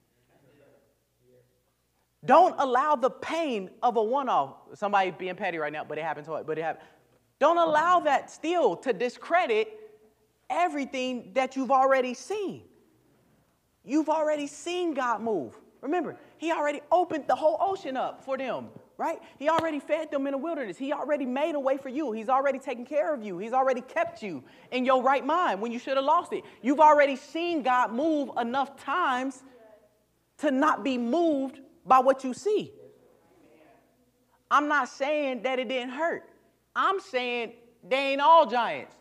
Don't allow the pain of a one-off. Somebody being petty right now, but it happened to it. But it happened. Don't allow that still to discredit everything that you've already seen. You've already seen God move. Remember, he already opened the whole ocean up for them, right? He already fed them in the wilderness. He already made a way for you. He's already taken care of you. He's already kept you in your right mind when you should have lost it. You've already seen God move enough times to not be moved by what you see. I'm not saying that it didn't hurt. I'm saying they ain't all giants.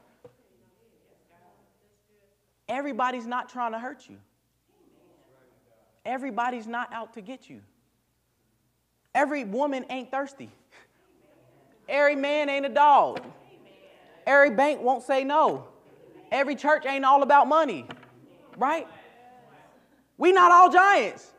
Everybody's not trying to hurt you. Everybody's not out to get you. Every woman ain't thirsty. Every man ain't a dog. Every bank won't say no. Every church ain't all about money. Right? We not all giants.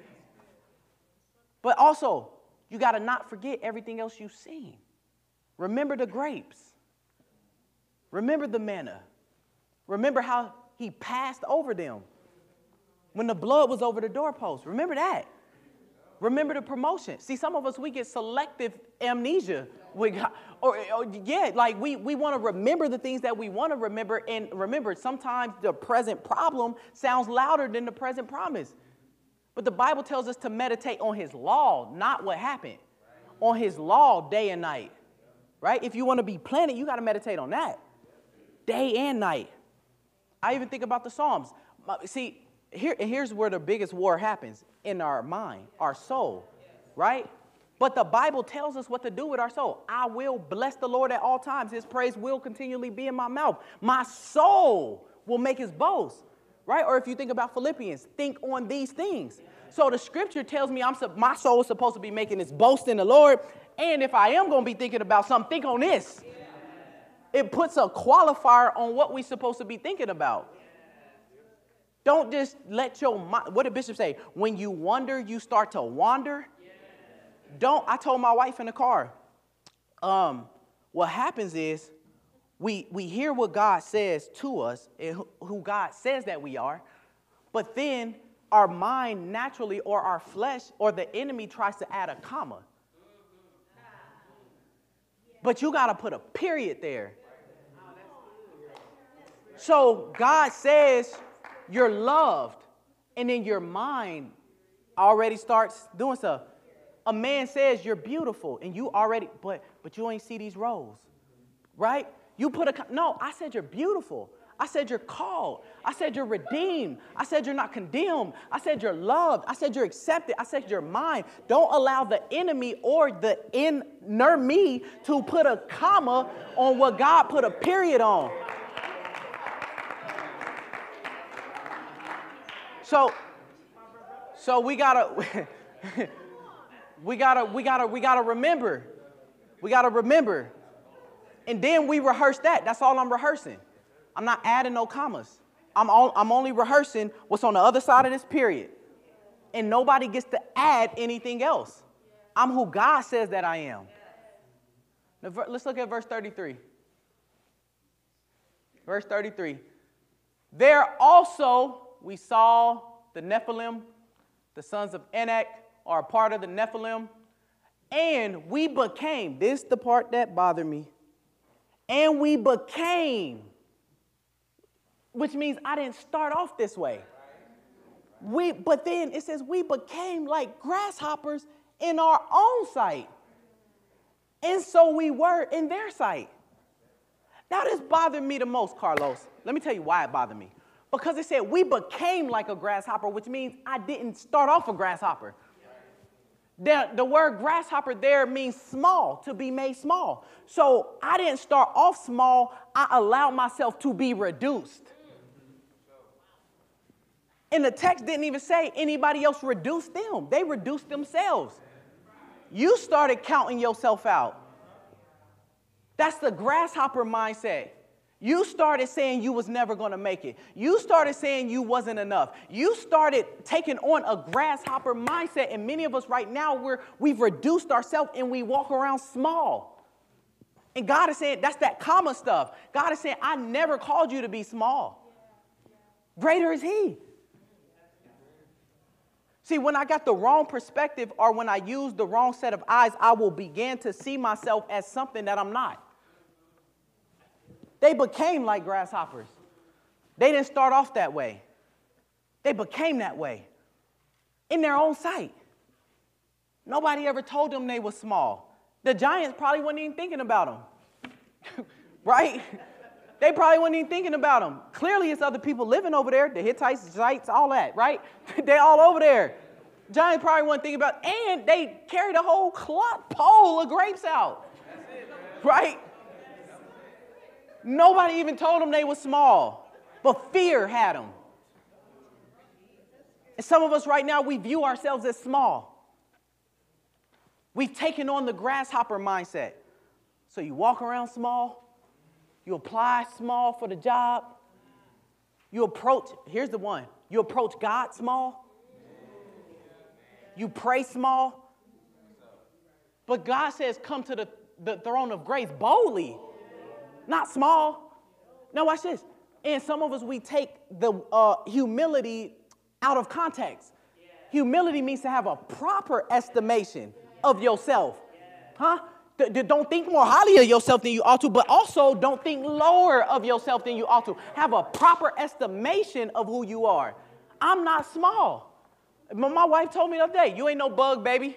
But also, you got to not forget everything else you've seen. Remember the grapes. Remember the manna. Remember how he passed over them when the blood was over the doorpost. Remember that. Remember the promotion. See, some of us, we get selective amnesia. We got, or, or, yeah, like we, we want to remember the things that we want to remember. And remember, sometimes the present problem sounds louder than the present promise. But the Bible tells us to meditate on his law, not what happened. On his law day and night. Right? If you want to be planted, you got to meditate on that. Day and night. I even think about the Psalms. See, here, here's where the biggest war happens. In our mind, our soul. Right? But the Bible tells us what to do with our soul. I will bless the Lord at all times. His praise will continually be in my mouth. My soul will make his boast. Right? Or if you think about Philippians, think on these things. So the scripture tells me I'm my soul is supposed to be making its boast in the Lord. And if I am going to be thinking about something, think on this. It puts a qualifier on what we're supposed to be thinking about. Don't just let your mind, what did Bishop say? When you wonder, you start to wander. Don't, I told my wife in the car, um, what happens is we, we hear what God says to us and who God says that we are, but then our mind naturally or our flesh or the enemy tries to add a comma. But you got to put a period there. So God says you're loved, and then your mind already starts doing stuff. A man says you're beautiful, and you already, but but you ain't see these roles, right? You put a, no, I said you're beautiful. I said you're called. I said you're redeemed. I said you're not condemned. I said you're loved. I said you're accepted. I said you're mine. Don't allow the enemy or the inner me to put a comma on what God put a period on. So, so we gotta, We gotta, we gotta, we gotta remember. We gotta remember. And then we rehearse that. That's all I'm rehearsing. I'm not adding no commas. I'm, all, I'm only rehearsing what's on the other side of this period. And nobody gets to add anything else. I'm who God says that I am. Now, let's look at verse thirty-three. Verse thirty-three. There also we saw the Nephilim, the sons of Anak, are a part of the Nephilim. And we became, this is the part that bothered me. And we became, which means I didn't start off this way. We, but then it says we became like grasshoppers in our own sight. And so we were in their sight. Now this bothered me the most, Carlos. Let me tell you why it bothered me. Because it said we became like a grasshopper, which means I didn't start off a grasshopper. The, the word grasshopper there means small, to be made small. So I didn't start off small. I allowed myself to be reduced. And the text didn't even say anybody else reduced them. They reduced themselves. You started counting yourself out. That's the grasshopper mindset. You started saying you was never going to make it. You started saying you wasn't enough. You started taking on a grasshopper mindset, and many of us right now, we're, we've reduced ourselves and we walk around small. And God is saying, that's that comma stuff. God is saying, I never called you to be small. Greater is He. See, when I got the wrong perspective or when I use the wrong set of eyes, I will begin to see myself as something that I'm not. They became like grasshoppers. They didn't start off that way. They became that way in their own sight. Nobody ever told them they were small. The giants probably weren't even thinking about them, right? They probably weren't even thinking about them. Clearly, it's other people living over there, the Hittites, the Zites, all that, right? They all over there. Giants probably weren't thinking about it. And they carried a whole cloth pole of grapes out, right? Nobody even told them they were small, but fear had them. And some of us right now, we view ourselves as small. We've taken on the grasshopper mindset. So you walk around small, you apply small for the job, you approach, here's the one, you approach God small, you pray small, but God says come to the, the throne of grace boldly. Not small. Now watch this. And some of us, we take the uh, humility out of context. Yeah. Humility means to have a proper estimation of yourself. Huh? D- d- don't think more highly of yourself than you ought to, but also don't think lower of yourself than you ought to. Have a proper estimation of who you are. I'm not small. My wife told me the other day, you ain't no bug, baby.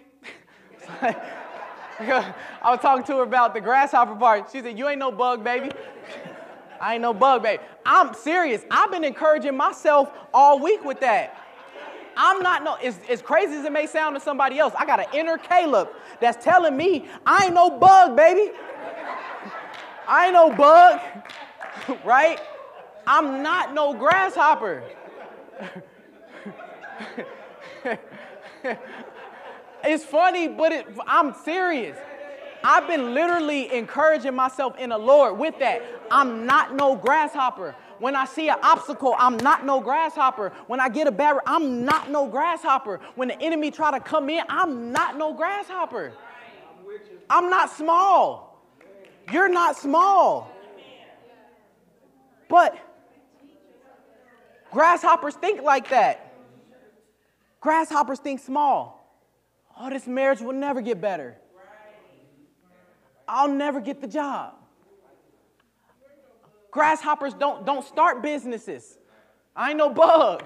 I was talking to her about the grasshopper part. She said, you ain't no bug, baby. I ain't no bug, baby. I'm serious. I've been encouraging myself all week with that. I'm not no, as, as crazy as it may sound to somebody else, I got an inner Caleb that's telling me, I ain't no bug, baby. I ain't no bug, right? I'm not no grasshopper. It's funny, but it, I'm serious. I've been literally encouraging myself in the Lord with that. I'm not no grasshopper. When I see an obstacle, I'm not no grasshopper. When I get a barrier, I'm not no grasshopper. When the enemy try to come in, I'm not no grasshopper. I'm not small. You're not small. But grasshoppers think like that. Grasshoppers think small. Oh, this marriage will never get better. I'll never get the job. Grasshoppers don't, don't start businesses. I ain't no bug.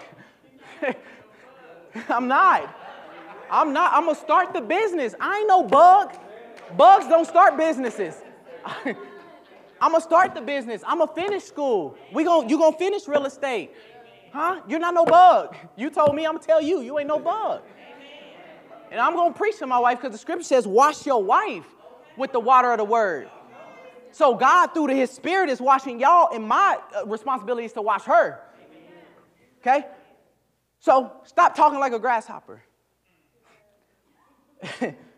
I'm not. I'm not. I'm going to start the business. I ain't no bug. Bugs don't start businesses. I'm going to start the business. I'm going to finish school. We gonna, you going to finish real estate. Huh? You're not no bug. You told me, I'm going to tell you, you ain't no bug. And I'm going to preach to my wife because the scripture says, wash your wife with the water of the word. So God, through his spirit, is washing y'all, and my responsibility is to wash her. Okay? So stop talking like a grasshopper.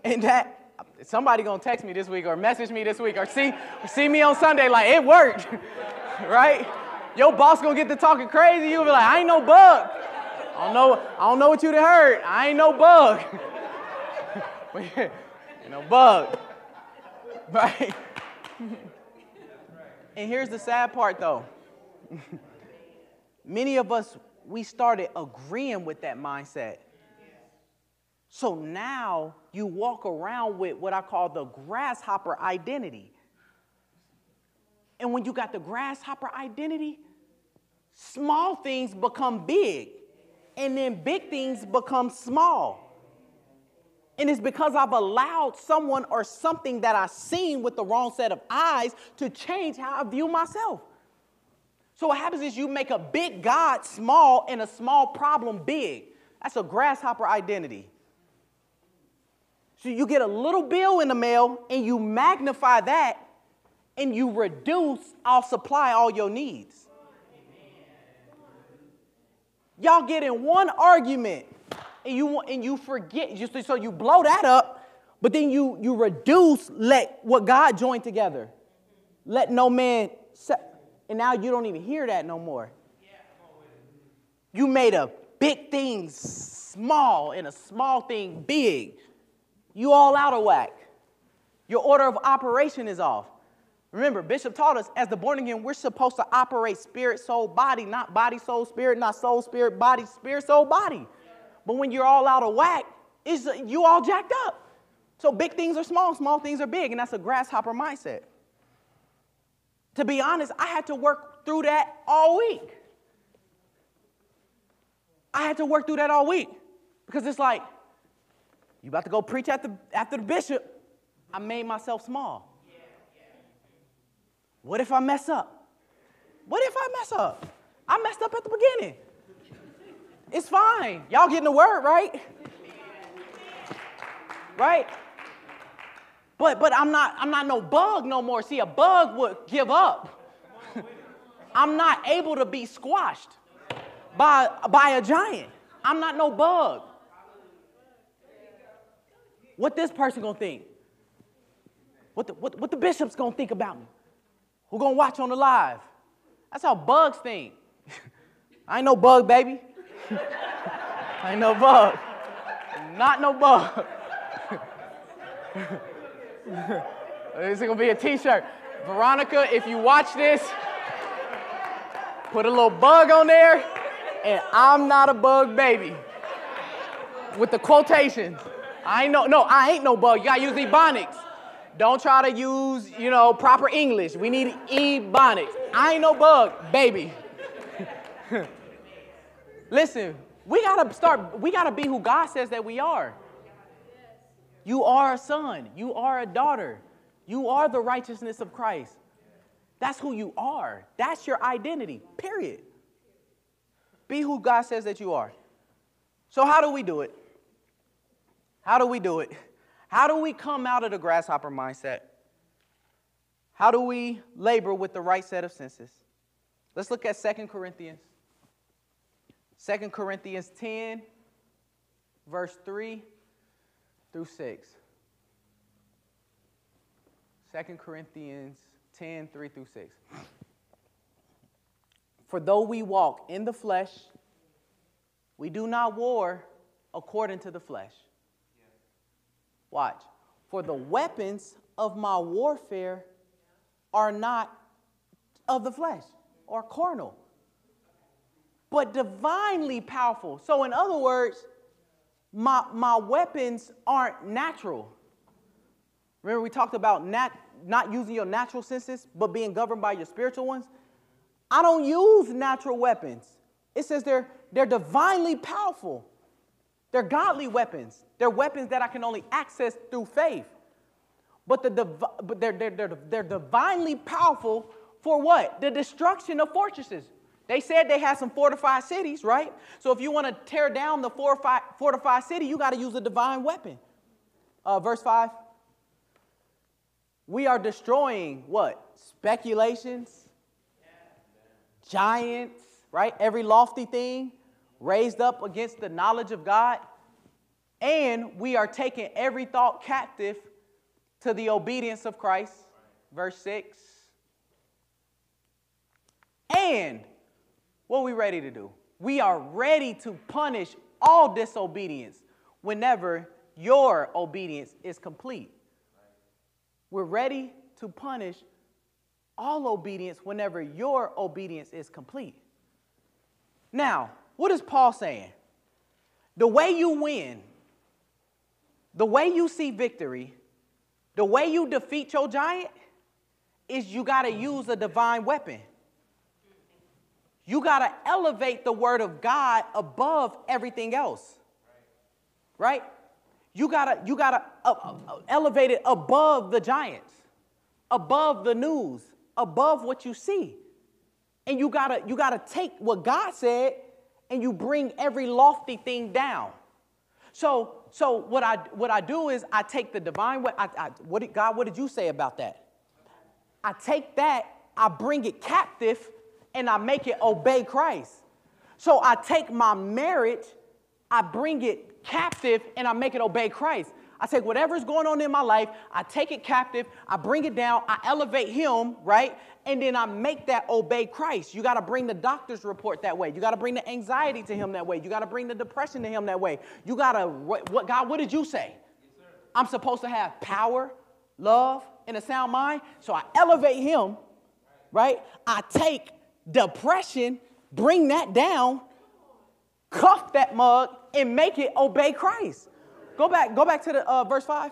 And that, somebody going to text me this week or message me this week or see, or see me on Sunday like, it worked, right? Your boss going to get to talking crazy. You'll be like, I ain't no bug. I don't know, I don't know what you done heard. I ain't no bug. Ain't no bug, right? And here's the sad part, though. Many of us, we started agreeing with that mindset. So now you walk around with what I call the grasshopper identity. And when you got the grasshopper identity, small things become big, and then big things become small. And it's because I've allowed someone or something that I've seen with the wrong set of eyes to change how I view myself. So what happens is you make a big God small and a small problem big. That's a grasshopper identity. So you get a little bill in the mail and you magnify that and you reduce, I'll supply all your needs. Y'all get in one argument. And you and you forget, just so you blow that up, but then you you reduce let what God joined together. Let no man, and now you don't even hear that no more. You made a big thing small and a small thing big. You all out of whack. Your order of operation is off. Remember, Bishop taught us as the born again, we're supposed to operate spirit, soul, body, not body, soul, spirit, not soul, spirit, body, spirit, soul, body. But when you're all out of whack, it's, you all jacked up. So big things are small, small things are big, and that's a grasshopper mindset. To be honest, I had to work through that all week. I had to work through that all week because it's like, you about to go preach after, after the bishop. I made myself small. What if I mess up? What if I mess up? I messed up at the beginning. It's fine. Y'all getting the word, right? Right? But but I'm not I'm not no bug no more. See, a bug would give up. I'm not able to be squashed by by a giant. I'm not no bug. What this person gonna think? What the what, what the bishop's gonna think about me? Who gonna watch on the live? That's how bugs think. I ain't no bug, baby. I ain't no bug. Not no bug. This is going to be a t-shirt. Veronica, if you watch this, put a little bug on there, and I'm not a bug, baby. With the quotations. I ain't no, no, I ain't no bug. You got to use Ebonics. Don't try to use, you know, proper English. We need Ebonics. I ain't no bug, baby. Listen, we gotta start, we gotta be who God says that we are. You are a son. You are a daughter. You are the righteousness of Christ. That's who you are. That's your identity, period. Be who God says that you are. So how do we do it? How do we do it? How do we come out of the grasshopper mindset? How do we labor with the right set of senses? Let's look at Second Corinthians. Second Corinthians ten, verse three through six. Second Corinthians ten, three through six. For though we walk in the flesh, we do not war according to the flesh. Watch. For the weapons of my warfare are not of the flesh or carnal, but divinely powerful. So in other words, my, my weapons aren't natural. Remember we talked about nat, not using your natural senses, but being governed by your spiritual ones? I don't use natural weapons. It says they're, they're divinely powerful. They're godly weapons. They're weapons that I can only access through faith. But, the but they're, they're, they're, they're divinely powerful for what? The destruction of fortresses. They said they had some fortified cities, right? So if you want to tear down the fortified, fortified city, you got to use a divine weapon. Uh, verse five. We are destroying what? Speculations, giants, right? Every lofty thing raised up against the knowledge of God. And we are taking every thought captive to the obedience of Christ. Verse six. And what are we ready to do? We are ready to punish all disobedience whenever your obedience is complete. We're ready to punish all obedience whenever your obedience is complete. Now, what is Paul saying? The way you win, the way you see victory, the way you defeat your giant is you got to use a divine weapon. You got to elevate the word of God above everything else. Right? You got to you got to uh, uh, elevate it above the giants, above the news, above what you see. And you got to you got to take what God said and you bring every lofty thing down. So so what I what I do is I take the divine way. I, I, what did, God, what did you say about that? I take that, I bring it captive, and I make it obey Christ. So I take my marriage, I bring it captive, and I make it obey Christ. I take whatever's going on in my life, I take it captive, I bring it down, I elevate him, right? And then I make that obey Christ. You got to bring the doctor's report that way. You got to bring the anxiety to him that way. You got to bring the depression to him that way. You got to, what, God, what did you say? Yes, I'm supposed to have power, love, and a sound mind. So I elevate him, right? I take depression, bring that down, cuff that mug, and make it obey Christ. Go back, go back to the uh, verse five.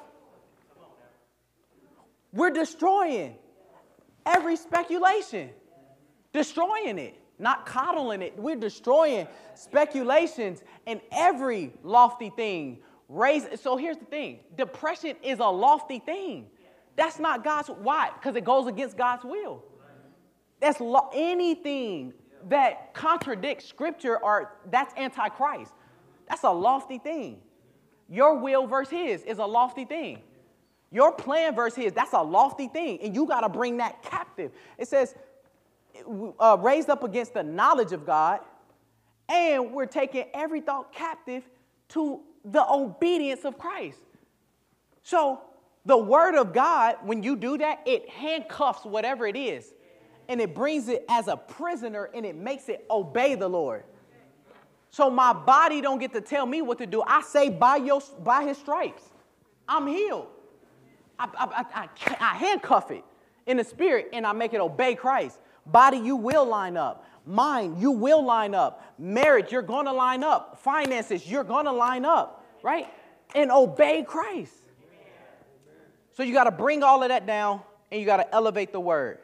We're destroying every speculation, destroying it, not coddling it. We're destroying speculations and every lofty thing. Raise. So here's the thing. Depression is a lofty thing. That's not God's. Why? Because it goes against God's will. That's lo- anything that contradicts Scripture or that's antichrist. That's a lofty thing. Your will versus his is a lofty thing. Your plan versus his, that's a lofty thing. And you got to bring that captive. It says, uh, raised up against the knowledge of God. And we're taking every thought captive to the obedience of Christ. So the word of God, when you do that, it handcuffs whatever it is. And it brings it as a prisoner and it makes it obey the Lord. So my body don't get to tell me what to do. I say by your by his stripes, I'm healed. I, I, I, I handcuff it in the spirit and I make it obey Christ. Body, you will line up. Mind, you will line up. Marriage, you're going to line up. Finances, you're going to line up, right? And obey Christ. So you got to bring all of that down and you got to elevate the word.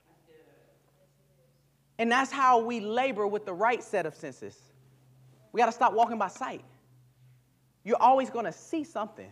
And that's how we labor with the right set of senses. We got to stop walking by sight. You're always going to see something.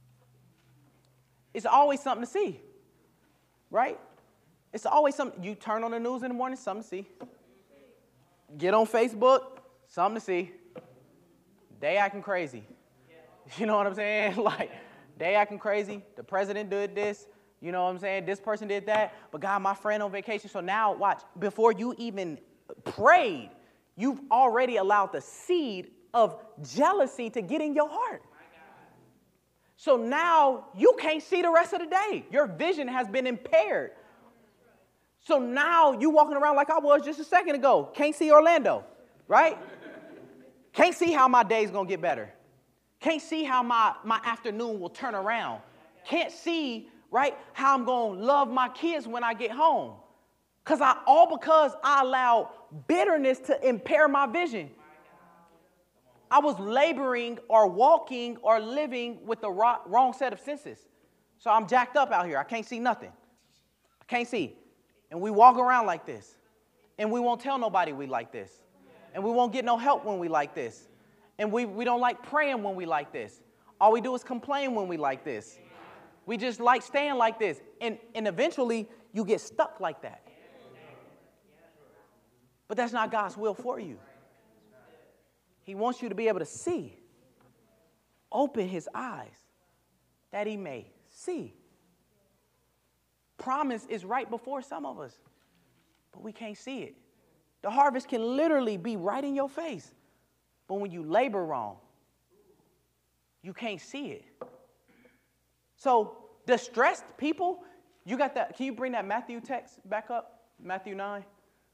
It's always something to see, right? It's always something. You turn on the news in the morning, something to see. Get on Facebook, something to see. They acting crazy. You know what I'm saying? Like, they acting crazy. The president did this. You know what I'm saying? This person did that. But God, my friend on vacation. So now, watch. Before you even prayed, you've already allowed the seed of jealousy to get in your heart. So now you can't see the rest of the day. Your vision has been impaired. So now you walking around like I was just a second ago. Can't see Orlando, right? Can't see how my day's going to get better. Can't see how my, my afternoon will turn around. Can't see, right, how I'm going to love my kids when I get home. Because I all because I allowed bitterness to impair my vision. I was laboring or walking or living with the wrong set of senses. So I'm jacked up out here. I can't see nothing. I can't see. And we walk around like this. And we won't tell nobody we like this. And we won't get no help when we like this. And we, we don't like praying when we like this. All we do is complain when we like this. We just like staying like this. And, and eventually you get stuck like that. But that's not God's will for you. He wants you to be able to see. Open his eyes that he may see. Promise is right before some of us, but we can't see it. The harvest can literally be right in your face. But when you labor wrong, you can't see it. So distressed people, you got that. Can you bring that Matthew text back up? Matthew nine.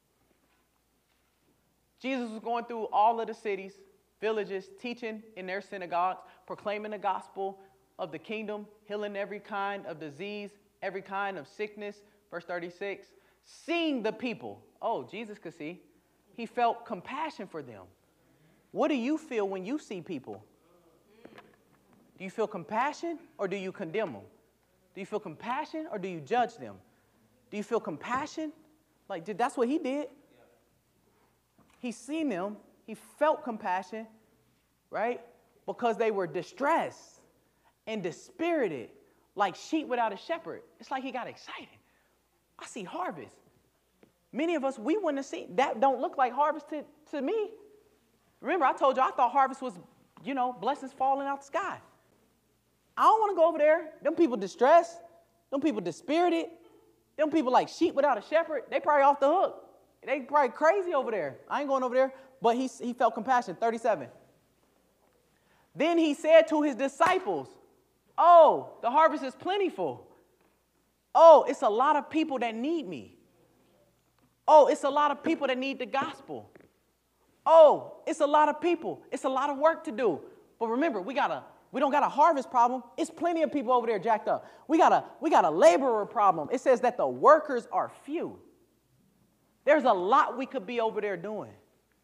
Jesus was going through all of the cities, villages, teaching in their synagogues, proclaiming the gospel of the kingdom, healing every kind of disease, every kind of sickness. Verse thirty-six, seeing the people. Oh, Jesus could see. He felt compassion for them. What do you feel when you see people? Do you feel compassion or do you condemn them? Do you feel compassion or do you judge them? Do you feel compassion? Like, that's what he did. He seen them. He felt compassion, right? Because they were distressed and dispirited, like sheep without a shepherd. It's like he got excited. I see harvest. Many of us, we wouldn't have seen. That don't look like harvest to, to me. Remember, I told you I thought harvest was, you know, blessings falling out the sky. I don't want to go over there. Them people distressed. Them people dispirited. Them people like sheep without a shepherd. They probably off the hook. They probably crazy over there. I ain't going over there. But he, he felt compassion. thirty-seven. Then he said to his disciples, oh, the harvest is plentiful. Oh, it's a lot of people that need me. Oh, it's a lot of people that need the gospel. Oh, it's a lot of people. It's a lot of work to do. But remember, we got a we don't got a harvest problem. It's plenty of people over there jacked up. We got a we got a laborer problem. It says that the workers are few. There's a lot we could be over there doing.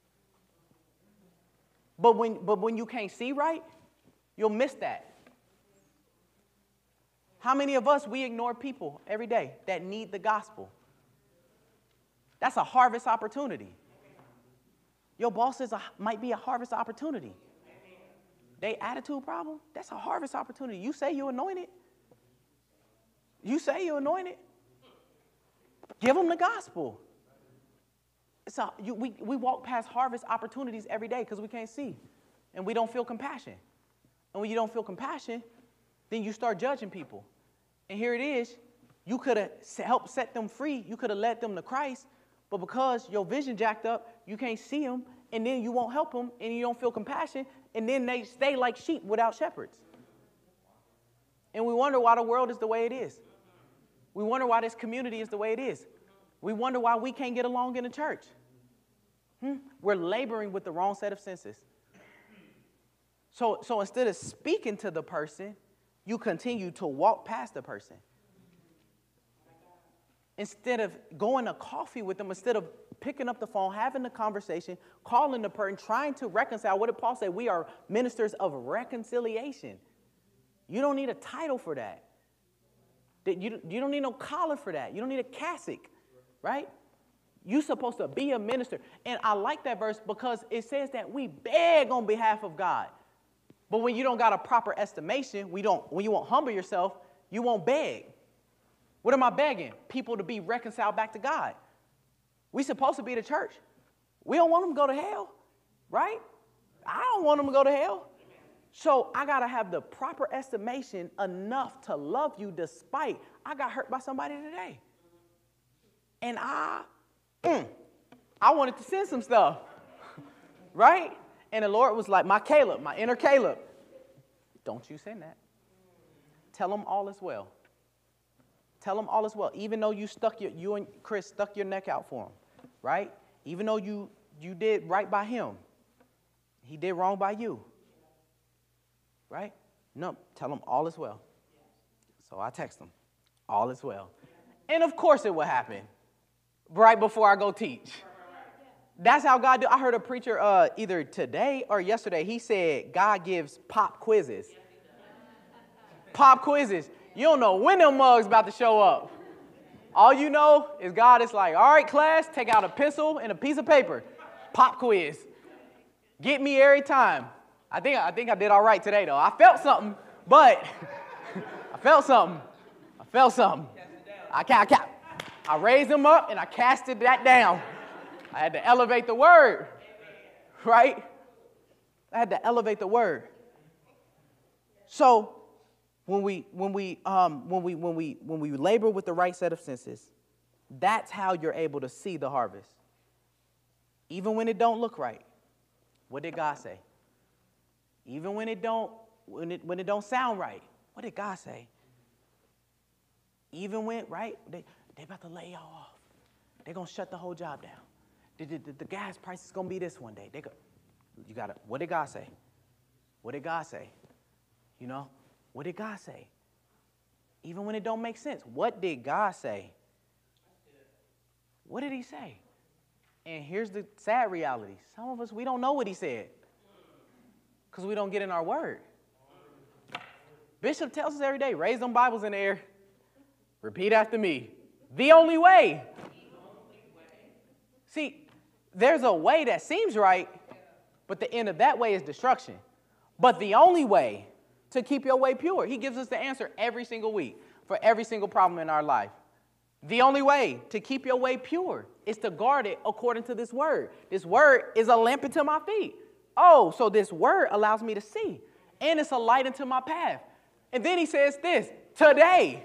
But when but when you can't see right, you'll miss that. How many of us, we ignore people every day that need the gospel? That's a harvest opportunity. Your boss is a, might be a harvest opportunity. They attitude problem, that's a harvest opportunity. You say you're anointed. You say you're anointed. Give them the gospel. It's a, you, we, we walk past harvest opportunities every day because we can't see. And we don't feel compassion. And when you don't feel compassion, then you start judging people. And here it is. You could have helped set them free. You could have led them to Christ. But because your vision jacked up, you can't see them. And then you won't help them. And you don't feel compassion. And then they stay like sheep without shepherds. And we wonder why the world is the way it is. We wonder why this community is the way it is. We wonder why we can't get along in the church. Hmm? We're laboring with the wrong set of senses. So, so instead of speaking to the person, you continue to walk past the person. Instead of going to coffee with them, instead of picking up the phone, having the conversation, calling the person, trying to reconcile. What did Paul say? We are ministers of reconciliation. You don't need a title for that. You, you don't need no collar for that. You don't need a cassock, right? You're supposed to be a minister. And I like that verse because it says that we beg on behalf of God. But when you don't got a proper estimation, we don't, when you won't humble yourself, you won't beg. What am I begging? People to be reconciled back to God. We're supposed to be the church. We don't want them to go to hell, right? I don't want them to go to hell. So I got to have the proper estimation enough to love you despite I got hurt by somebody today. And I, mm, I wanted to send some stuff, right? And the Lord was like, my Caleb, my inner Caleb, don't you send that. Tell them all is well. Tell them all is well. Even though you stuck your, you and Chris stuck your neck out for him, right? Even though you, you did right by him, he did wrong by you, right? No, tell him all is well. So I text him, all is well. And of course it will happen right before I go teach. That's how God do. I heard a preacher uh, either today or yesterday. He said God gives pop quizzes. Pop quizzes. You don't know when them mugs about to show up. All you know is God is like, all right, class, take out a pencil and a piece of paper. Pop quiz. Get me every time. I think I think I did all right today, though. I felt something, but I felt something. I felt something. I, I, I, I raised them up and I casted that down. I had to elevate the word, right? I had to elevate the word. So when we when we um, when we when we when we labor with the right set of senses, that's how you're able to see the harvest, even when it don't look right. What did God say? Even when it don't when it, when it don't sound right, what did God say? Even when, right, they, they about to lay y'all off. They're going to shut the whole job down. The, the, the, the gas price is going to be this one day. They go, you got to, what did God say? What did God say? You know, what did God say? Even when it don't make sense, what did God say? What did he say? And here's the sad reality. Some of us, we don't know what he said because we don't get in our word. Bishop tells us every day, raise them Bibles in the air. Repeat after me. The only way. See, there's a way that seems right, but the end of that way is destruction. But the only way to keep your way pure, he gives us the answer every single week for every single problem in our life. The only way to keep your way pure is to guard it according to this word. This word is a lamp unto my feet. Oh, so this word allows me to see, and it's a light unto my path. And then he says this, today.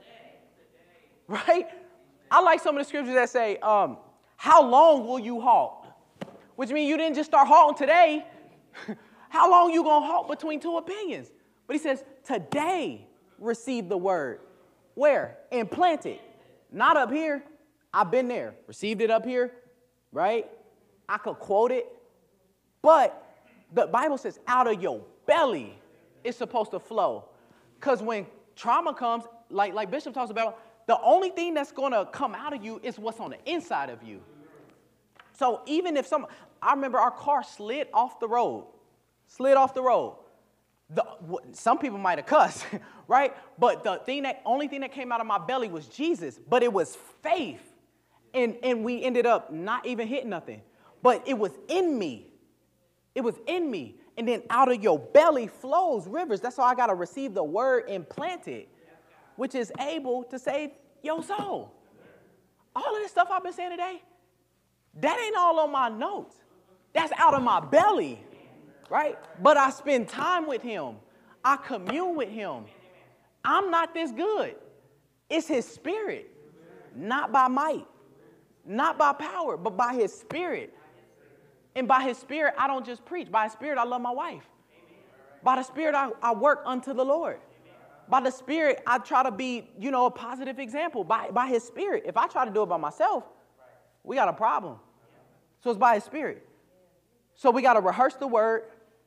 Right? I like some of the scriptures that say, um, how long will you halt? Which means you didn't just start halting today. How long you going to halt between two opinions? But he says, today receive the word. Where? Implanted. Not up here. I've been there. Received it up here. Right? I could quote it. But the Bible says out of your belly it's supposed to flow. Because when trauma comes, like, like Bishop talks about, the only thing that's going to come out of you is what's on the inside of you. So even if some, I remember our car slid off the road, slid off the road. The, some people might have cussed, right? But the thing that, only thing that came out of my belly was Jesus, but it was faith. And, and we ended up not even hitting nothing. But it was in me. It was in me. And then out of your belly flows rivers. That's why I got to receive the word implanted, which is able to save your soul. All of this stuff I've been saying today, that ain't all on my notes. That's out of my belly, right? But I spend time with him. I commune with him. I'm not this good. It's his spirit, not by might, not by power, but by his spirit. And by his spirit, I don't just preach. By his spirit, I love my wife. By the spirit, I, I work unto the Lord. By the spirit, I try to be, you know, a positive example. By, by his spirit. If I try to do it by myself, we got a problem. So it's by his spirit. So we got to rehearse the word.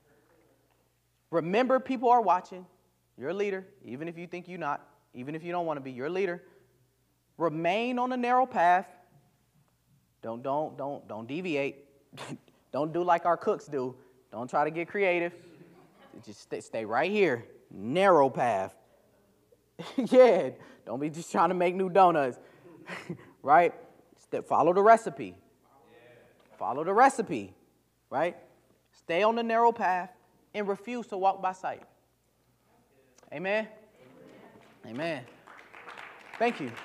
Remember, people are watching. You're a leader, even if you think you're not. Even if you don't want to be, you're a leader. Remain on the narrow path. Don't, don't, don't, don't deviate. Don't do like our cooks do. Don't try to get creative. Just stay, stay right here. Narrow path. Yeah, don't be just trying to make new donuts. Right? Step, follow the recipe. Follow the recipe. Right? Stay on the narrow path and refuse to walk by sight. Amen? Amen. Amen. Thank you.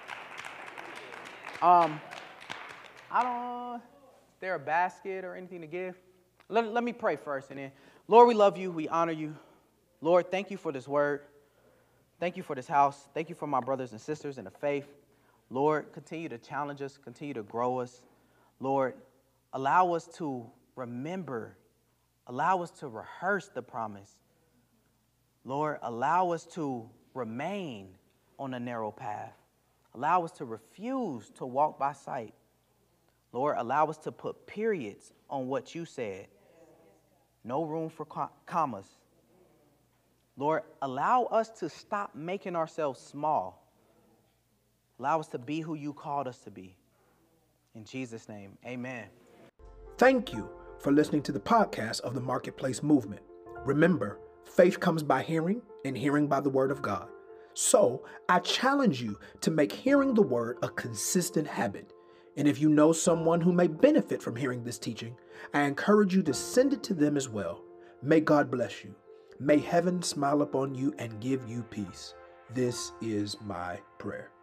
Um, I don't, is there a basket or anything to give? Let, let me pray first and then. Lord, we love you. We honor you. Lord, thank you for this word. Thank you for this house. Thank you for my brothers and sisters in the faith. Lord, continue to challenge us. Continue to grow us. Lord, allow us to remember. Allow us to rehearse the promise. Lord, allow us to remain on the narrow path. Allow us to refuse to walk by sight. Lord, allow us to put periods on what you said. No room for commas. Lord, allow us to stop making ourselves small. Allow us to be who you called us to be. In Jesus' name, amen. Thank you for listening to the podcast of the Marketplace Movement. Remember, faith comes by hearing, and hearing by the word of God. So I challenge you to make hearing the word a consistent habit. And if you know someone who may benefit from hearing this teaching, I encourage you to send it to them as well. May God bless you. May heaven smile upon you and give you peace. This is my prayer.